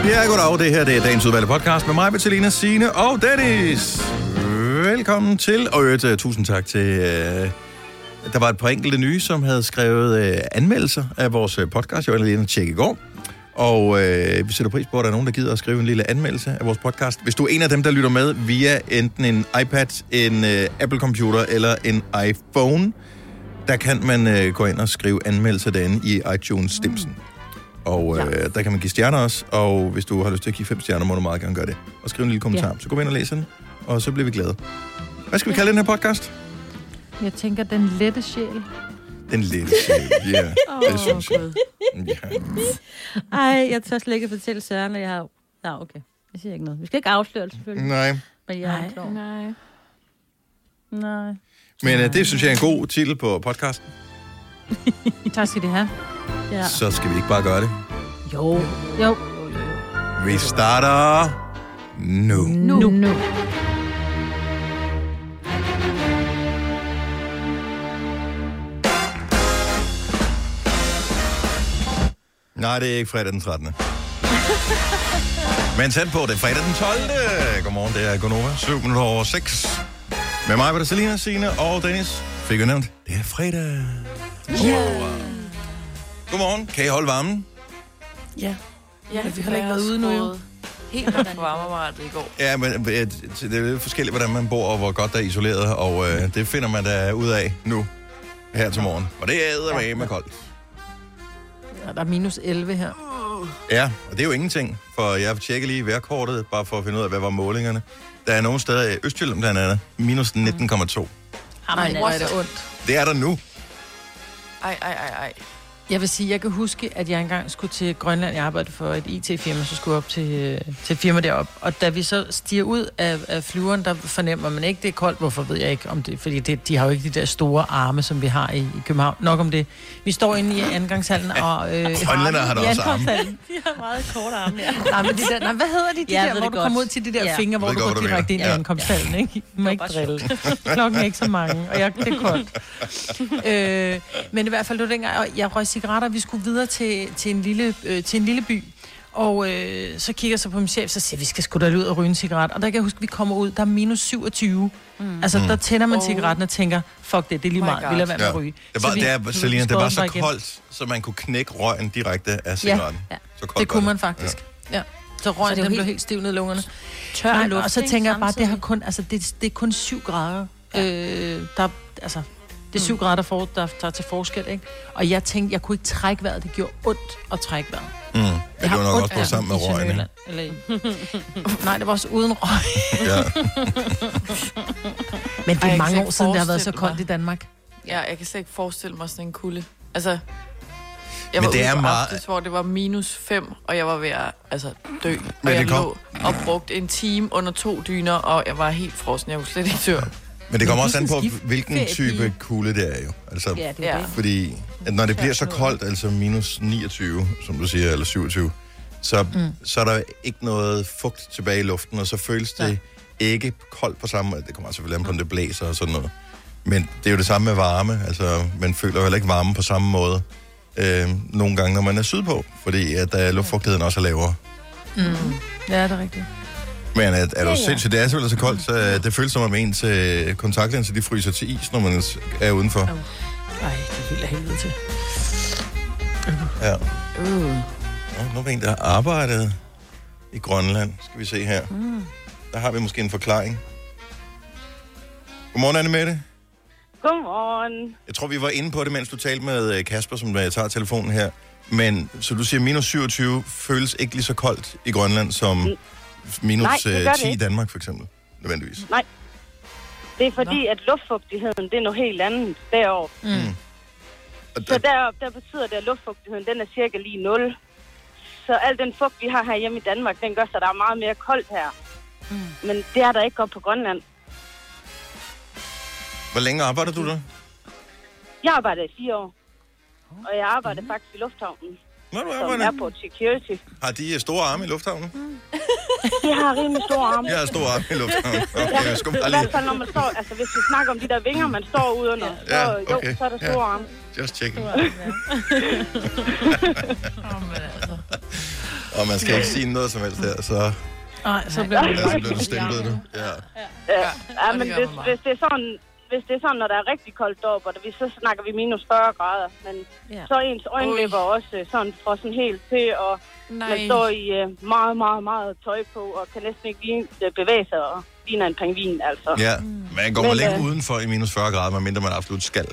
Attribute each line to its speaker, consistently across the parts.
Speaker 1: Ja, goddag. Det her det er dagens udvalgte podcast med mig, Bettelina, Signe og Dennis. Velkommen til, og tusind tak til... Der var et par enkelte nye, som havde skrevet anmeldelser af vores podcast. Jeg var lige inde og tjekke i går. Og vi sætter pris på, at der er nogen, der gider at skrive en lille anmeldelse af vores podcast. Hvis du er en af dem, der lytter med via enten en iPad, en Apple-computer eller en iPhone, der kan man gå ind og skrive anmeldelser derinde i iTunes-stimsen. Og der kan man give stjerner også, og hvis du har lyst til at give 5 stjerner, må du meget gerne gøre det. Og skrive en lille kommentar. Ja. Så gå ind og læs den, og så bliver vi glade. Hvad skal vi kalde den her podcast?
Speaker 2: Jeg tænker, den lette sjæl.
Speaker 1: Den lette sjæl, ja. Det synes jeg. Ja.
Speaker 3: Ej, jeg tør slet ikke fortælle Søren, at jeg har... Nå, okay. Jeg siger ikke noget. Vi skal ikke afsløre det, selvfølgelig.
Speaker 1: Nej.
Speaker 3: Men jeg er klar. Nej.
Speaker 1: Men det synes jeg er en god titel på podcasten.
Speaker 2: Tak skal det have.
Speaker 3: Ja.
Speaker 1: Så skal vi ikke bare gøre det.
Speaker 3: Jo.
Speaker 1: Vi starter nu. Nej, det er ikke fredag den 13. Men tæt på, det er fredag den 12. Godmorgen, det er Gonova, 7:07. Med mig var det Selina, Signe og Dennis. Fik jeg nævnt, det er fredag. Yeah. Godmorgen, kan I holde varmen?
Speaker 4: Ja,
Speaker 2: vi har ikke været ude nu jo.
Speaker 4: Helt nok på varmeapparatet i går.
Speaker 1: Ja, men det er lidt forskelligt, hvordan man bor og hvor godt der er isoleret, og det finder man da ud af nu, her til morgen. Og det er eddermame koldt.
Speaker 2: Ja, der er minus 11 her.
Speaker 1: Ja, og det er jo ingenting, for jeg tjekker lige vejrkortet, bare for at finde ud af, hvad var målingerne. Der er nogle steder i Østjylland blandt andet, minus 19,2.
Speaker 2: Ej, hvor er det ondt.
Speaker 1: Det er der nu.
Speaker 4: Ej.
Speaker 2: Jeg vil sige, jeg kan huske, at jeg engang skulle til Grønland. Jeg arbejdede for et IT-firma, så skulle jeg op til et firma deroppe. Og da vi så stiger ud af flyveren, der fornemmer man ikke, det er koldt. Hvorfor ved jeg ikke om det? Fordi de har jo ikke de der store arme, som vi har i København. Nok om det. Vi står inde i andengangshallen og...
Speaker 1: Grønlænder har der også arme.
Speaker 3: De har meget korte arme, ja.
Speaker 2: Nej, men hvad hedder de der, hvor du kommer ud til de der fingre, hvor du går direkte ind i ankomsthallen, ikke? Du må ikke drille. Klokken er ikke så mange, og det er koldt. Men i hvert fald, det var dengang, jeg røg cigaretter, vi skulle videre til en lille by, og så kigger jeg så på min chef, så siger vi skal sgu da ud og ryge en cigaret, og der kan jeg huske, vi kommer ud, der er minus 27. Altså, der tænder man cigaretten og tænker, fuck det er lige meget, vi lader være med at ryge.
Speaker 1: Det var så koldt, så man kunne knække røgen direkte af cigaretten.
Speaker 2: Ja. Så koldt det kunne man faktisk. Ja. Så røgen, den blev helt stiv ned i lungerne. Tør luft, og så tænker jeg bare, det har kun, altså det er kun 7 grader. Det er 7 grader, der tager til forskel, ikke? Og jeg tænkte, jeg kunne ikke trække vejret. Det gjorde ondt at trække vejret.
Speaker 1: Det var nok også på sammen med røgen.
Speaker 2: Nej, det var også uden røg.
Speaker 1: Ja.
Speaker 2: Men det er mange år siden, det har været så koldt i Danmark.
Speaker 4: Ja, jeg kan slet ikke forestille mig sådan en kulde. Altså, jeg
Speaker 1: var
Speaker 4: ude på aftes, hvor det var minus 5, og jeg var ved at dø. Og jeg lå og brugte en time under 2 dyner, og jeg var helt frossen. Jeg var slet ikke tør.
Speaker 1: Men det kommer også an på, hvilken type kulde det er jo. Altså,
Speaker 3: ja, det er det.
Speaker 1: Fordi at når det bliver så koldt, altså minus 29, som du siger, eller 27, så er der ikke noget fugt tilbage i luften, og så føles det ikke koldt på samme måde. Det kommer selvfølgelig an på, om det blæser og sådan noget. Men det er jo det samme med varme. Altså, man føler jo heller ikke varme på samme måde nogle gange, når man er sydpå, fordi at luftfugtigheden også er lavere.
Speaker 2: Ja, det er rigtigt.
Speaker 1: Men er du sindssygt, det er selvfølgelig så koldt, så det føles som om ens kontaktlinser, de fryser til is, når man er udenfor.
Speaker 2: Ej, det er helt af helvede til.
Speaker 1: Ja. Nu er der en, der har arbejdet i Grønland. Skal vi se her. Der har vi måske en forklaring. Godmorgen, Anne-Mette.
Speaker 5: Godmorgen.
Speaker 1: Jeg tror, vi var inde på det, mens du talte med Kasper, som tager telefonen her. Men så du siger, minus 27 føles ikke lige så koldt i Grønland som minus 10 i Danmark, for eksempel, nødvendigvis.
Speaker 5: Nej. Det er fordi, at luftfugtigheden, det er noget helt andet deroppe. Så deroppe, der betyder det, at luftfugtigheden, den er cirka lige 0. Så al den fugt, vi har herhjemme i Danmark, den gør så, der er meget mere koldt her. Men det er der ikke godt på Grønland.
Speaker 1: Hvor længe arbejder du der?
Speaker 5: Jeg arbejder i 4 år. Og jeg arbejder faktisk i lufthavnen. Som Airport Security.
Speaker 1: Har de store arme i lufthavnen?
Speaker 5: De har rimelig store arme.
Speaker 1: Jeg har store arme i lufthavnen. Okay, jeg skulle bare
Speaker 5: lige... I hvert fald, når man står... Altså, hvis vi snakker om de der vinger, man står ude under, så er der store arme.
Speaker 1: Just checking. Og man skal ikke sige noget som helst her, så...
Speaker 2: Nej, så bliver
Speaker 1: det stemplet nu.
Speaker 5: Ja, men hvis det er sådan, når der er rigtig koldt deroppe, så snakker vi minus 40 grader. Men så er ens øjenlæber også sådan frosset helt til, og man står i meget, meget, meget tøj på, og kan næsten ikke bevæge sig, og ligner en pingvin, altså.
Speaker 1: Ja, man går vel ikke udenfor i minus 40 grader, medmindre man absolut skal.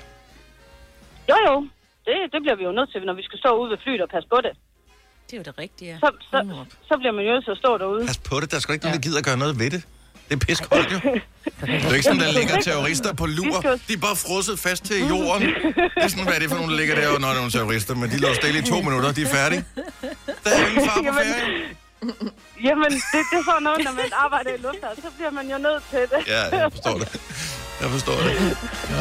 Speaker 5: Jo. Det bliver vi jo nødt til, når vi skal stå ude ved flyet og passe på det.
Speaker 3: Det er jo det rigtige, ja.
Speaker 5: Så bliver man jo nødt til at stå derude.
Speaker 1: Pas på det, der skal ikke nogen, der gider at gøre noget ved det. Det er pissekoldt jo. Det er jo ikke sådan, der ligger terrorister på lur. De er bare frosset fast til jorden. Det er sådan, hvad er det for nogle, der ligger der, når der er nogle terrorister. Men de lå stille i 2 minutter, de er færdige. Der er ingen far på ferie.
Speaker 5: Jamen, det er sådan noget, når man arbejder i lufthavn, så bliver man jo nødt til det.
Speaker 1: Ja, jeg forstår det.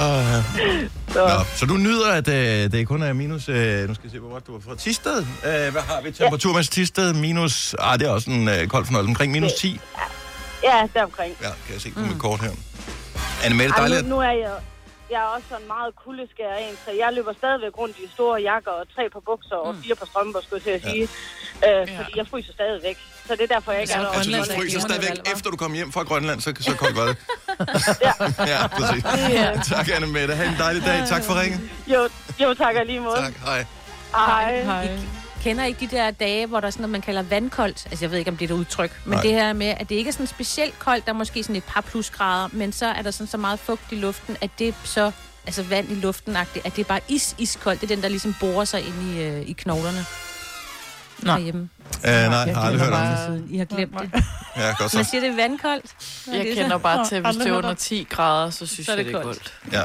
Speaker 1: Nå, så du nyder, at det kun er minus... nu skal jeg se, hvor godt du var fra Thisted. Hvad har vi? Temperaturmæssigt Thisted minus... det er også en kold fornøjelse. Omkring minus 10.
Speaker 5: Ja, deromkring.
Speaker 1: Ja, kan jeg se på mit kort her. Anne-Mette, dejligt.
Speaker 5: Nu er jeg er også sådan meget kuldeskær en, så jeg løber stadigvæk rundt i store jakker og 3 på bukser og 4 på strømper, skulle jeg til at sige. Fordi jeg fryser stadigvæk. Så det er derfor, jeg ikke er der.
Speaker 1: Altså, du fryser stadigvæk, efter du kom hjem fra Grønland, så koldt var det. Ja, præcis. Tak, Anne-Mette. Ha' en dejlig dag. Tak for ringen.
Speaker 5: Jo, tak lige måde.
Speaker 1: Tak, hej.
Speaker 5: Hej.
Speaker 3: Kender ikke de der dage, hvor der er sådan noget, man kalder vandkoldt? Altså, jeg ved ikke, om det er et udtryk. Men det her med, at det ikke er sådan specielt koldt, der er måske sådan et par plusgrader, men så er der sådan så meget fugt i luften, at det så, altså vand i luften-agtigt, at det er bare iskoldt. Det er den, der ligesom borer sig ind i knoglerne. Herhjemme.
Speaker 1: Nej, jeg har aldrig hørt om
Speaker 3: det. I har glemt det.
Speaker 1: Ja, godt så.
Speaker 3: Man siger, det er vandkoldt.
Speaker 4: Jeg kender bare til, hvis det er under 10 grader, så synes jeg, det er koldt.
Speaker 1: Ja.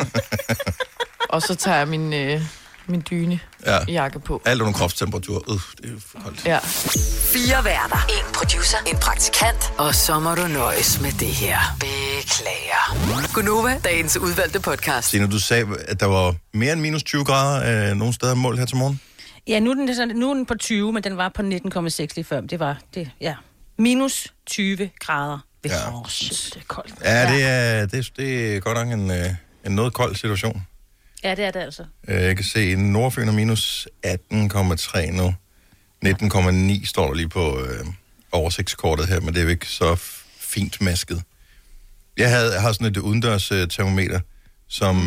Speaker 4: Og så tager jeg min dyne jakke på.
Speaker 1: Alt under kropstemperatur. Det er for koldt.
Speaker 4: Ja.
Speaker 6: 4 værter. 1 producer. 1 praktikant. Og så må du nøjes med det her. Beklager. Gunova, dagens udvalgte podcast.
Speaker 1: Signe, du sagde, at der var mere end minus 20 grader nogle steder mål her til morgen.
Speaker 3: Ja, nu er den på 20, men den var på 19,6 lige før. Det var det, ja. Minus 20 grader. Det er koldt.
Speaker 1: Ja, det er godt nok en noget kold situation.
Speaker 3: Ja, det er det altså.
Speaker 1: Jeg kan se, en Nordfyn er minus 18,3 nu. 19,9 står der lige på oversigtskortet her, men det er jo ikke så fint masket. Jeg har sådan et udendørs termometer, som...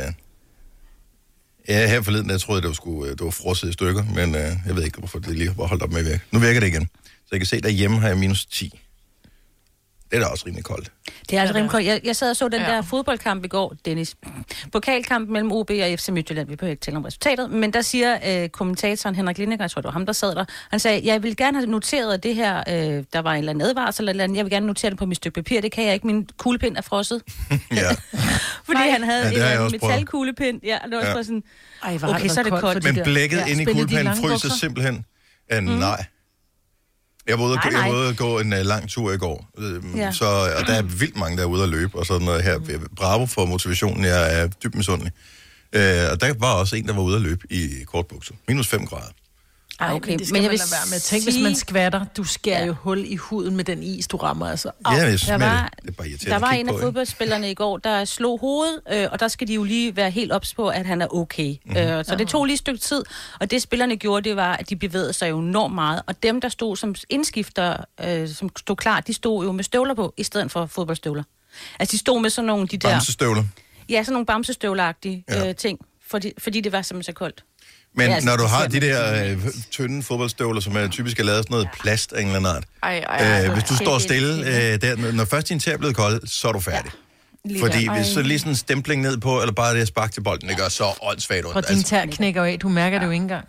Speaker 1: her forleden, jeg troede, det var frosset i stykker, men jeg ved ikke, hvorfor det lige var holdt op med at virke. Nu virker det igen. Så jeg kan se, derhjemme har jeg minus 10. Det er da også rimelig koldt.
Speaker 3: Det er altså rimelig koldt. Jeg sad og så den der fodboldkamp i går, Dennis. Pokalkamp mellem OB og FC Midtjylland. Vi behøver ikke tale om resultatet. Men der siger kommentatoren Henrik Lineker, jeg tror, det var ham, der sad der. Han sagde, jeg vil gerne have noteret det her. Der var en eller anden advarsel eller andet. Jeg vil gerne notere det på mit stykke papir. Det kan jeg ikke. Min kuglepind er frosset.
Speaker 1: Ja.
Speaker 3: Fordi han havde en metalkuglepind. Ja, det var også sådan, okay, så er det koldt.
Speaker 1: Men blækket inde i kuglepinden fryser simpelthen. Nej. Jeg var ude at gå en lang tur i går, og der er vildt mange, der er ude at løbe, og sådan noget her. Bravo for motivationen, jeg er dybt misundelig. Og der var også en, der var ude at løbe i kortbukser. Minus 5 grader.
Speaker 2: Okay, men det skal man lade være med. Tænk, hvis man skvatter, du skærer jo hul i huden med den is, du rammer. Altså.
Speaker 3: Der var en af fodboldspillerne i går, der slog hovedet, og der skal de jo lige være helt ops på, at han er okay. Så det tog lige et stykke tid, og det spillerne gjorde, det var, at de bevægede sig jo enormt meget, og dem, der stod som indskifter, som stod klar, de stod jo med støvler på, i stedet for fodboldstøvler. Altså, de stod med sådan nogle de der...
Speaker 1: Bamsestøvler?
Speaker 3: Ja, sådan nogle bamsestøvleagtige ting, fordi det var simpelthen så koldt.
Speaker 1: Men når du har de der tynde fodboldstøvler, som er typisk lavet sådan noget plast af en eller anden art. Hvis du står stille, når først din tæer er blevet kold, så er du færdig. Ja. Fordi hvis så lige sådan en stempling ned på, eller bare det at sparke til bolden, det gør så åndssvagt ondt.
Speaker 2: Og din tær knækker af, du mærker det jo ikke engang.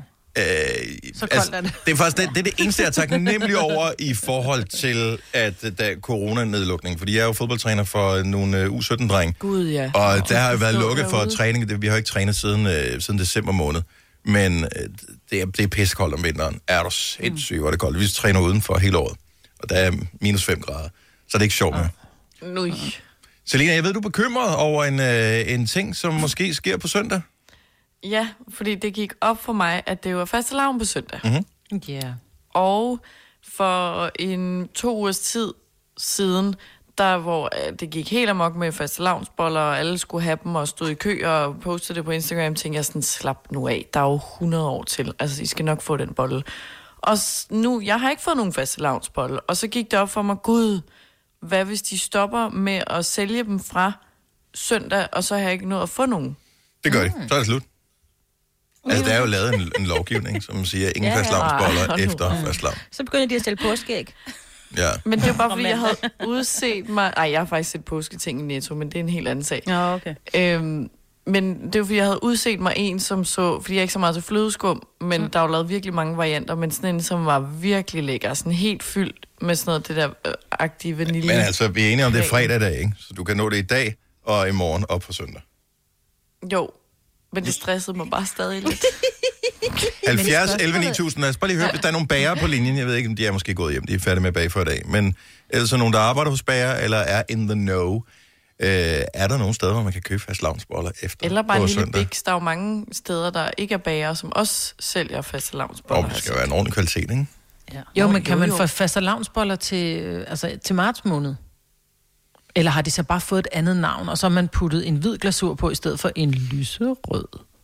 Speaker 2: Så koldt er det. Det er faktisk det eneste, jeg er taknemmelig over i forhold til, at der er coronanedlukning. Fordi jeg er jo fodboldtræner for nogle U17-drenge.
Speaker 4: Gud, ja.
Speaker 1: Og der har jo været lukket for træning. Vi har jo ikke trænet siden december måned. Men det er pissekoldt om vinteren. Er du sindssygt, hvor det koldt. Vi træner udenfor hele året. Og der er minus 5 grader. Så det er ikke sjovt med. Selina, jeg ved, du er bekymret over en ting, som måske sker på søndag.
Speaker 4: Ja, fordi det gik op for mig, at det var fastelavn på søndag.
Speaker 1: Mm-hmm.
Speaker 2: Yeah.
Speaker 4: Og for 2 ugers tid siden, der hvor det gik helt amok med fastelavnsboller, og alle skulle have dem og stod i kø og postede det på Instagram, tænkte jeg sådan, slap nu af, der er jo 100 år til. Altså, I skal nok få den bolle. Og nu, jeg har ikke fået nogen fastelavnsboller, og så gik det op for mig, gud, hvad hvis de stopper med at sælge dem fra søndag, og så har jeg ikke nået at få nogen?
Speaker 1: Det gør de. Så er det slut. Altså, der er jo lavet en lovgivning, som siger, ingen fastelavnsboller efter fastelavn.
Speaker 3: Så begynder de at sælge påskeæg.
Speaker 1: Ja.
Speaker 4: Men det er bare, fordi jeg havde udset mig... Ej, jeg har faktisk set påsketing i Netto, men det er en helt anden sag.
Speaker 3: Ja, okay.
Speaker 4: Men det var, fordi jeg havde udset mig en, som så... Fordi jeg er ikke så meget til flødeskum, men der er jo lavet virkelig mange varianter, men sådan en, som var virkelig lækker. Sådan helt fyldt med sådan noget, det der agtige vanilje.
Speaker 1: Men altså, vi er enige om, det er fredag i dag, ikke? Så du kan nå det i dag og i morgen op for søndag.
Speaker 4: Jo, men det stressede mig bare stadig lidt.
Speaker 1: 70, 11, 9000. Lad os bare lige høre, hvis der er nogle bager på linjen. Jeg ved ikke, om de er måske gået hjem. De er færdige med at bage for i dag. Men ellers er nogen, der arbejder hos bager, eller er in the know. Er der nogle steder, hvor man kan købe fastelavnsboller efter
Speaker 4: eller bare en lille
Speaker 1: søndag?
Speaker 4: biks. Der er jo mange steder, der ikke er bager, som også sælger fastelavnsboller.
Speaker 1: Det skal være en ordentlig kvalitet, ikke?
Speaker 2: Ja. Jo, men kan man få fastelavnsboller til marts måned? Eller har de så bare fået et andet navn, og så har man puttet en hvid glasur på, i stedet for en lyserød?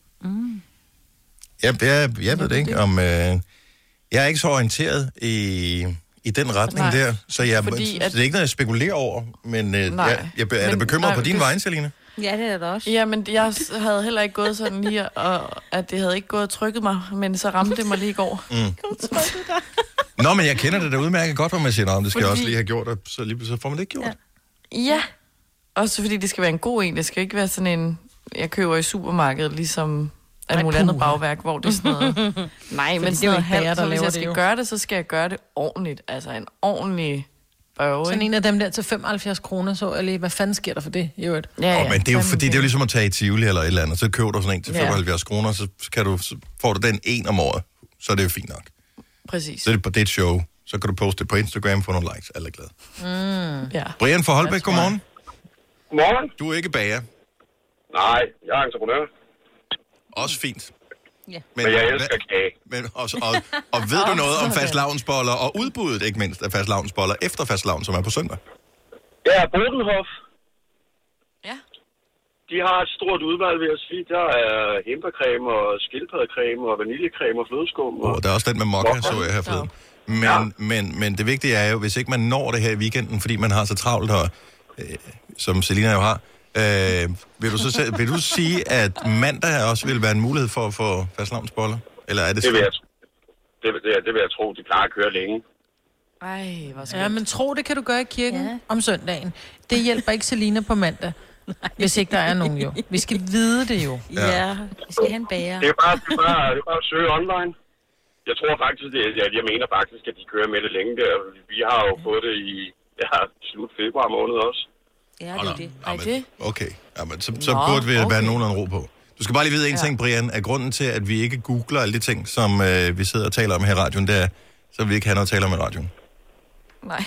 Speaker 1: Ja, jeg ved det ikke, om... jeg er ikke så orienteret i den retning der, så det er ikke noget, jeg spekulerer over, men jeg er da bekymret på din vejen, Selina.
Speaker 3: Ja, det er det også.
Speaker 4: Ja, men jeg havde heller ikke gået sådan lige, og at det havde ikke gået og trykket mig, men så ramte det mig lige i går.
Speaker 1: Nå, men jeg kender det da udmærket godt, hvor man siger, det skal jeg også lige have gjort, og så får man det ikke gjort.
Speaker 4: Ja, også fordi det skal være en god en. Det skal ikke være sådan en, jeg køber i supermarkedet, ligesom alt muligt andet bagværk, hvor det er sådan noget... Nej, men det er jo halvt, så hvis jeg skal gøre det, så skal jeg gøre det ordentligt. Altså en ordentlig børge.
Speaker 2: Sådan en af dem der til 75 kroner, så eller hvad fanden sker der for det? Jo,
Speaker 1: ja. Men det er jo fordi, det er jo ligesom at tage i Tivoli eller et eller andet. Så køber du sådan en til 75 kroner, så får du den en om året. Så er det jo fint nok.
Speaker 4: Præcis.
Speaker 1: Så det er et show. Så kan du poste det på Instagram, få nogle likes. Alle er glade.
Speaker 4: Ja.
Speaker 1: Brian fra Holbæk, godmorgen.
Speaker 7: Godmorgen.
Speaker 1: Du er ikke bager.
Speaker 7: Nej, jeg er entreprenør.
Speaker 1: Også fint.
Speaker 3: Ja.
Speaker 7: Men jeg elsker kage.
Speaker 1: Og ved du noget om fastelavnsboller og udbuddet, ikke mindst, af fastelavnsboller efter fastelavn, som er på søndag?
Speaker 7: Ja, Bodenhof.
Speaker 4: Ja.
Speaker 7: De har et stort udvalg, vil jeg sige. Der er hindbærcreme og skildpaddecreme og vaniljecreme og flødeskum.
Speaker 1: Der er også den med mokka, så jeg her forleden. Men det vigtige er jo, hvis ikke man når det her i weekenden, fordi man har så travlt her, som Selina jo har, vil du sige, at mandag også vil være en mulighed for at få fastelavnsboller? Eller er det
Speaker 7: det vil jeg tro. De klarer at køre længe.
Speaker 4: Ej, hvor skønt.
Speaker 2: Ja, men tro, det kan du gøre i kirken om søndagen. Det hjælper ikke Selina på mandag. Hvis ikke der er nogen jo. Vi skal vide det jo.
Speaker 3: Ja, vi skal have en bager.
Speaker 7: Det er bare at søge online. Jeg tror faktisk, jeg mener faktisk, at de kører med det længe der. Vi har jo fået det i slut februar måned også.
Speaker 3: Ja, det er det.
Speaker 1: Okay, jamen, så burde vi være nogenlunde ro på. Du skal bare lige vide en ting, Brian, at grunden til, at vi ikke googler alle de ting, som vi sidder og taler om her i radioen, det er, så vi ikke have noget at tale om i radioen.
Speaker 4: Nej.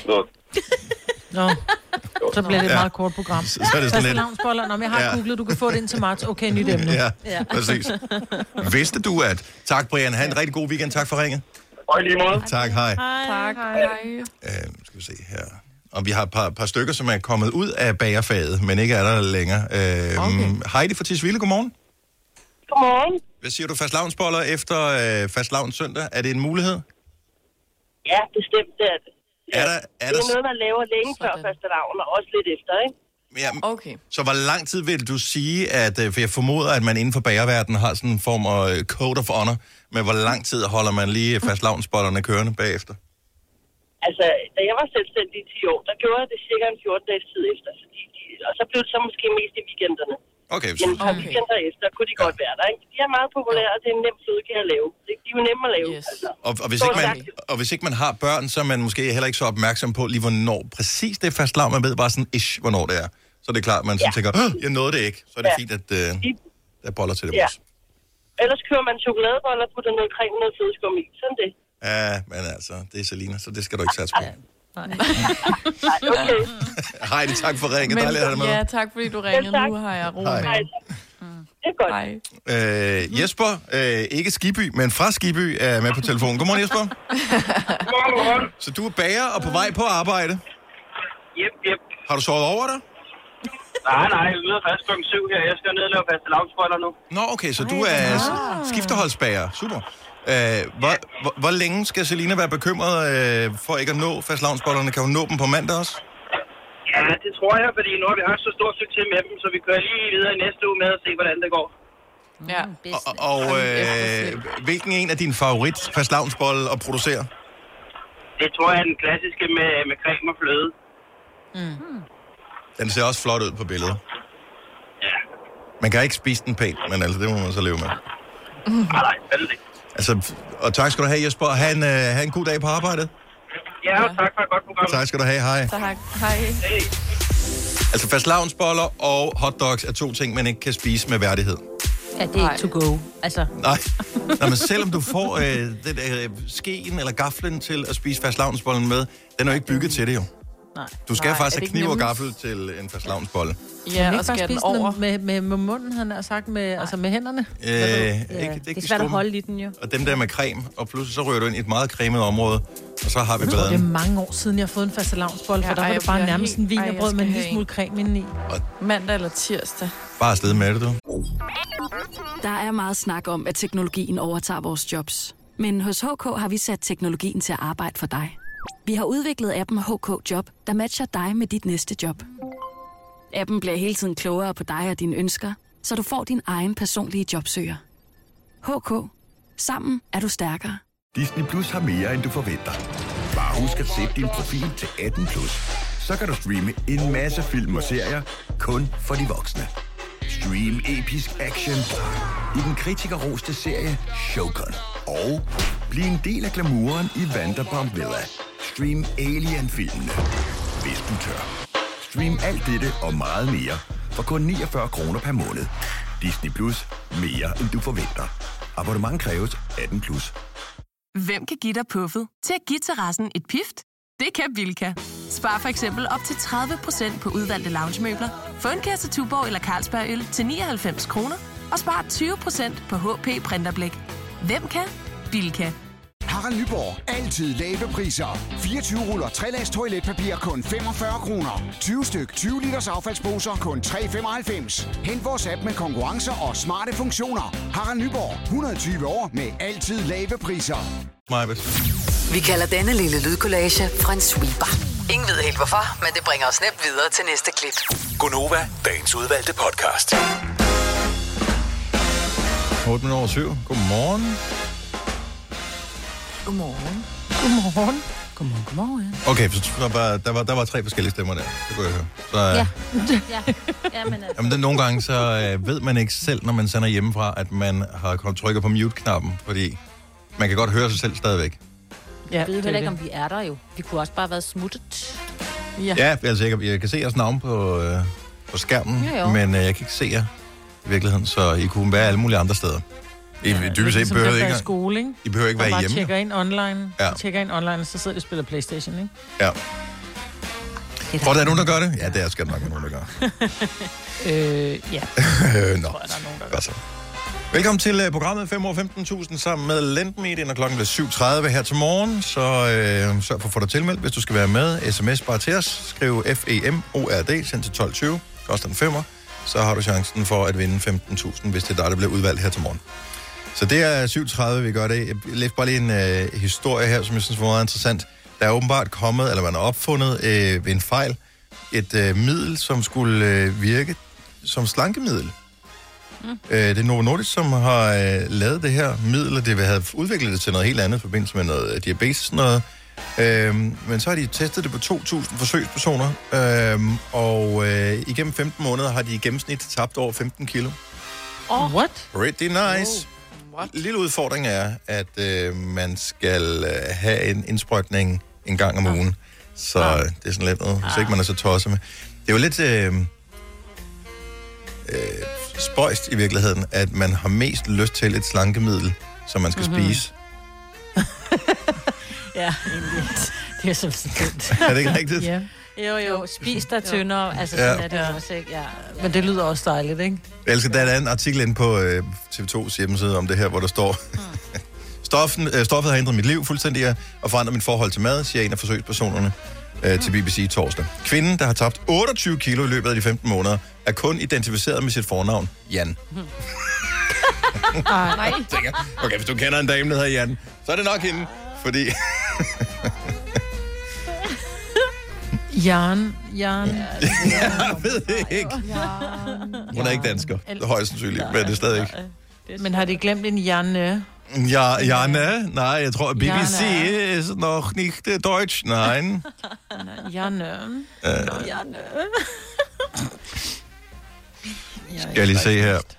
Speaker 2: Nå. Så bliver det et meget kort program.
Speaker 1: Så er det sådan lidt...
Speaker 2: Fastelavnsboller. Nå, men jeg har googlet, du kan få det ind til marts. Okay, nyt emne.
Speaker 1: Ja, præcis. Vidste du, at... Tak, Brian. Ha' en rigtig god weekend. Tak for ringet.
Speaker 7: Og i lige måde.
Speaker 1: Tak, hej.
Speaker 4: Tak, hej.
Speaker 1: Skal vi se her. Og vi har et par stykker, som er kommet ud af bagerfaget, men ikke er der længere. Heidi fra Tisvilde, godmorgen.
Speaker 5: Godmorgen.
Speaker 1: Hvad siger du, fastelavnsboller efter fastelavns søndag? Er det en mulighed?
Speaker 5: Ja, bestemt det er det.
Speaker 1: Er der
Speaker 5: det er noget, man laver længe før fastelavn, og også lidt efter, ikke?
Speaker 1: Ja,
Speaker 4: okay.
Speaker 1: Så hvor lang tid vil du sige, at... For jeg formoder, at man inden for bagerverdenen har sådan en form af code of honor, men hvor lang tid holder man lige fastelavnsbollerne kørende bagefter?
Speaker 5: Altså, da jeg var selvstændig i 10 år, der gjorde jeg det cirka en 14-dages tid efter, og så blev det så måske mest i weekenderne.
Speaker 1: Okay.
Speaker 5: Men et par weekender efter kunne de godt være der, ikke? De er meget populære, og det er en nem flødekage at lave. De er jo nemme at lave, altså.
Speaker 1: Og hvis ikke man har børn, så er man måske heller ikke så opmærksom på lige, hvornår præcis det er fastelavn. Man ved bare sådan, hvornår det er. Så er det klart, at man så tænker, jeg nåede det ikke. Så er det fint, at der er boller til det også.
Speaker 5: Ellers kører man chokoladeboller og putter noget creme og noget flødeskum i. Sådan det.
Speaker 1: Ja, men altså, det er Selina, så det skal du ikke satse på.
Speaker 5: Okay.
Speaker 1: Heidi, tak for ringen. Dejligt at have dig med.
Speaker 4: Ja, tak fordi du ringede. Nu har jeg ro med.
Speaker 5: Det er godt.
Speaker 1: Jesper, ikke Skiby, men fra Skiby, er med på telefonen. Godmorgen, Jesper.
Speaker 7: Godmorgen.
Speaker 1: Så du er bager og på vej på arbejde?
Speaker 7: Yep.
Speaker 1: Har du sovet over dig?
Speaker 7: Nej, jeg er ude fast kl. 7 her. Jeg skal ned og lave fastelavnsboller nu.
Speaker 1: Nå, okay, så du er skifteholdsbager. Super. Hvor længe skal Selina være bekymret for ikke at nå fastelavnsbollerne? Kan hun nå dem på mandag også?
Speaker 8: Ja, det tror jeg, fordi nu har vi haft så stor succes med dem, så vi kører lige videre i næste uge med at se, hvordan det går.
Speaker 4: Ja.
Speaker 1: Og hvilken en af dine favorit fastelavnsbolle at producere?
Speaker 8: Det tror jeg er den klassiske med creme og fløde.
Speaker 1: Den ser også flot ud på billedet.
Speaker 8: Ja.
Speaker 1: Man kan ikke spise den pænt, men altså, det må man så leve med.
Speaker 8: Nej, vel ikke.
Speaker 1: Altså, og tak skal du have, Jesper. Ha' en god dag på arbejdet.
Speaker 8: Ja, og tak for et godt program.
Speaker 1: Tak skal du have. Hej.
Speaker 4: Tak. Hej.
Speaker 8: Hey.
Speaker 1: Altså, fastelavnsboller og hotdogs er 2 ting, man ikke kan spise med værdighed.
Speaker 3: Ja, det er ikke to go. Altså.
Speaker 1: Nej, men selvom du får skeen eller gaflen til at spise fastelavnsbollen med, den er jo ikke bygget til det jo.
Speaker 2: Nej.
Speaker 1: Du skal faktisk have kniv og gaffel til en fastelavnsbolle.
Speaker 4: Ja, og skal den over.
Speaker 2: Med munden, han har sagt, altså med hænderne.
Speaker 3: Det er svært at holde i den jo.
Speaker 1: Og dem der med creme, og pludselig så rører du ind i et meget cremet område, og så har vi balladen.
Speaker 2: Det er mange år siden, jeg har fået en fastelavnsbolle, for der var det bare nærmest en wienerbrød med en lille smule creme indeni.
Speaker 4: Mandag eller tirsdag.
Speaker 1: Bare afsted med det, du.
Speaker 9: Der er meget snak om, at teknologien overtager vores jobs. Men hos HK har vi sat teknologien til at arbejde for dig. Vi har udviklet appen HK Job, der matcher dig med dit næste job. Appen bliver hele tiden klogere på dig og dine ønsker, så du får din egen personlige jobsøger. HK. Sammen er du stærkere.
Speaker 10: Disney Plus har mere, end du forventer. Bare husk at sætte din profil til 18+. Så kan du streame en masse film og serier, kun for de voksne. Stream episk action i den kritikerroste serie Shogun. Og bliv en del af glamouren i Vanderpump Villa. Stream Alien-filmene, hvis du tør. Stream alt dette og meget mere for kun 49 kroner per måned. Disney Plus. Mere, end du forventer. Abonnement kræves 18+.
Speaker 11: Hvem kan give dig puffet til at give terrassen et pift? Det kan Bilka. Spar for eksempel op til 30% på udvalgte loungemøbler. Få en kasse Tuborg eller Carlsberg øl til 99 kroner. Og spar 20% på HP printerblæk. Hvem kan? Bilka.
Speaker 12: Harald Nyborg. Altid lave priser. 24 ruller 3-lags toiletpapir kun 45 kroner. 20 styk 20 liters affaldsposer kun 3,95. Hent vores app med konkurrencer og smarte funktioner. Harald Nyborg. 120 år med altid lave priser.
Speaker 6: Vi kalder denne lille lydkollage en sweeper. Ingen ved helt hvorfor, men det bringer os nemt videre til næste klip.
Speaker 10: Gonova, dagens udvalgte podcast.
Speaker 1: 8:07. Godmorgen.
Speaker 4: Godmorgen.
Speaker 2: Godmorgen.
Speaker 3: Godmorgen.
Speaker 1: Okay, så der var 3 forskellige stemmer der. Det kunne jeg høre. Så,
Speaker 3: ja.
Speaker 1: Jamen, nogle gange så ved man ikke selv, når man sender hjemmefra, at man har trykket på mute-knappen, fordi man kan godt høre sig selv stadigvæk.
Speaker 3: Ja, vi ved heller ikke, om vi er der jo. Vi kunne også bare være smuttet.
Speaker 1: Ja, altså jeg kan se jeres navn på skærmen, jo. Men jeg kan ikke se jer i virkeligheden, så I kunne være alle mulige andre steder. I dybest set behøver ikke
Speaker 2: skole, ikke?
Speaker 1: I behøver ikke være hjemme.
Speaker 2: Tjekker ind online. Ja. Tjekker ind online, så sidder de og spiller PlayStation, ikke?
Speaker 1: Ja. Tror der er nogen, der gør det? Ja, det skal nok være nogen, der gør.
Speaker 2: Ja.
Speaker 1: Nå, tror jeg, der er nogen, der gør det. Velkommen til programmet 5 år 15.000 sammen med Lendmedia, og klokken er 7:30 her til morgen. Så sørg for at få dig tilmeldt, hvis du skal være med. SMS bare til os. Skriv FEMORD, send til 12.20. Koster en 5'er. Så har du chancen for at vinde 15.000, hvis det er dig, der bliver udvalgt her til morgen. Så det er 7:30, vi gør det. Jeg læste bare lige en historie her, som jeg synes var meget interessant. Der er åbenbart kommet, eller man har opfundet ved en fejl, et middel, som skulle virke som slankemiddel. Det er Novo Nordisk, som har lavet det her middel, og det havde udviklet det til noget helt andet i forbindelse med noget diabetes og noget. Men så har de testet det på 2.000 forsøgspersoner, og igennem 15 måneder har de i gennemsnit tabt over 15 kilo.
Speaker 2: What?
Speaker 1: Pretty nice. Lille udfordring er, at man skal have en indsprøjtning en gang om ugen. Så det er sådan lidt noget, så ikke man er så tosset med. Det er jo lidt spøjst i virkeligheden, at man har mest lyst til et slankemiddel, som man skal spise.
Speaker 3: Ja, det er så sådan.
Speaker 1: Er det ikke rigtigt?
Speaker 2: Ja.
Speaker 3: Jo, spis dig tyndere. Altså, sådan er det også, ikke? Ja.
Speaker 2: Men det lyder også dejligt, ikke?
Speaker 1: Jeg elsker, der er en artikel inde på TV2's hjemmeside om det her, hvor der står... Stoffet har ændret mit liv fuldstændig og forandret mit forhold til mad, siger en af forsøgspersonerne til BBC torsdag. Kvinden, der har tabt 28 kilo i løbet af de 15 måneder, er kun identificeret med sit fornavn, Jan.
Speaker 2: Nej.
Speaker 1: Tænker, okay, hvis du kender en dame, der hedder Jan, så er det nok hende, fordi...
Speaker 2: Jan.
Speaker 1: Jeg ved det ikke. Hun er ikke dansker. Det er højst sandsynligt, men det er stadig ikke.
Speaker 2: Men har de glemt en Janne?
Speaker 1: Ja, Janne? Nej, jeg tror, BBC is noch nicht Deutsch. Nej.
Speaker 2: Janne.
Speaker 3: Janne.
Speaker 1: Skal jeg lige se her.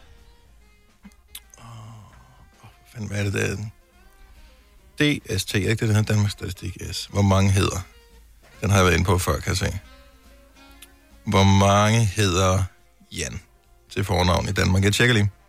Speaker 1: Hvad er det der? DST, ikke det her Danmarks Statistik S. Hvor mange hedder? Den har jeg været inde på før, kan jeg se. Hvor mange hedder Jan til fornavn i Danmark? Jeg tjekker lige.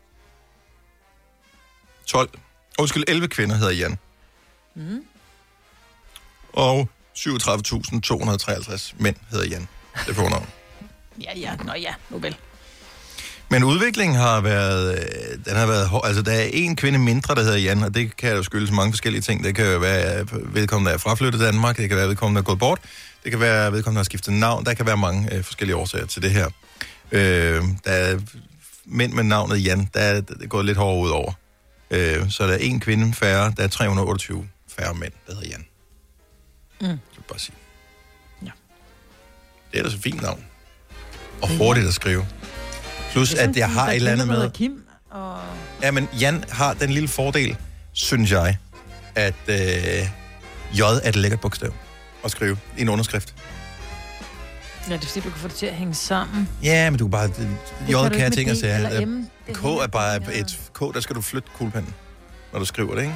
Speaker 1: 11 kvinder hedder Jan. Mm. Og 37.253 mænd hedder Jan til fornavn.
Speaker 2: Ja, nu vel.
Speaker 1: Men udviklingen har været, altså der er en kvinde mindre, der hedder Jan, og det kan jo skyldes mange forskellige ting. Det kan jo være vedkommende, der er fraflyttet Danmark, det kan være vedkommende, der er gået bort, det kan være vedkommende, der har skiftet navn, der kan være mange forskellige årsager til det her. Der er mænd med navnet Jan, der er det gået lidt hårdere ud over. Så der er en kvinde færre, der er 328 færre mænd, der hedder Jan. Det vil bare sige. Ja. Det er da så fint navn. Og hurtigt at skrive. Plus, at jeg har et eller andet med...
Speaker 2: Kim og...
Speaker 1: Ja, men Jan har den lille fordel, synes jeg, at J er et lækkert bogstav at skrive i en underskrift.
Speaker 2: Ja, det er fordi, du kan få det til at hænge sammen.
Speaker 1: Ja, men du kan bare... J kan jeg tænke sig. K er bare et K, der skal du flytte kuglepennen, når du skriver det, ikke?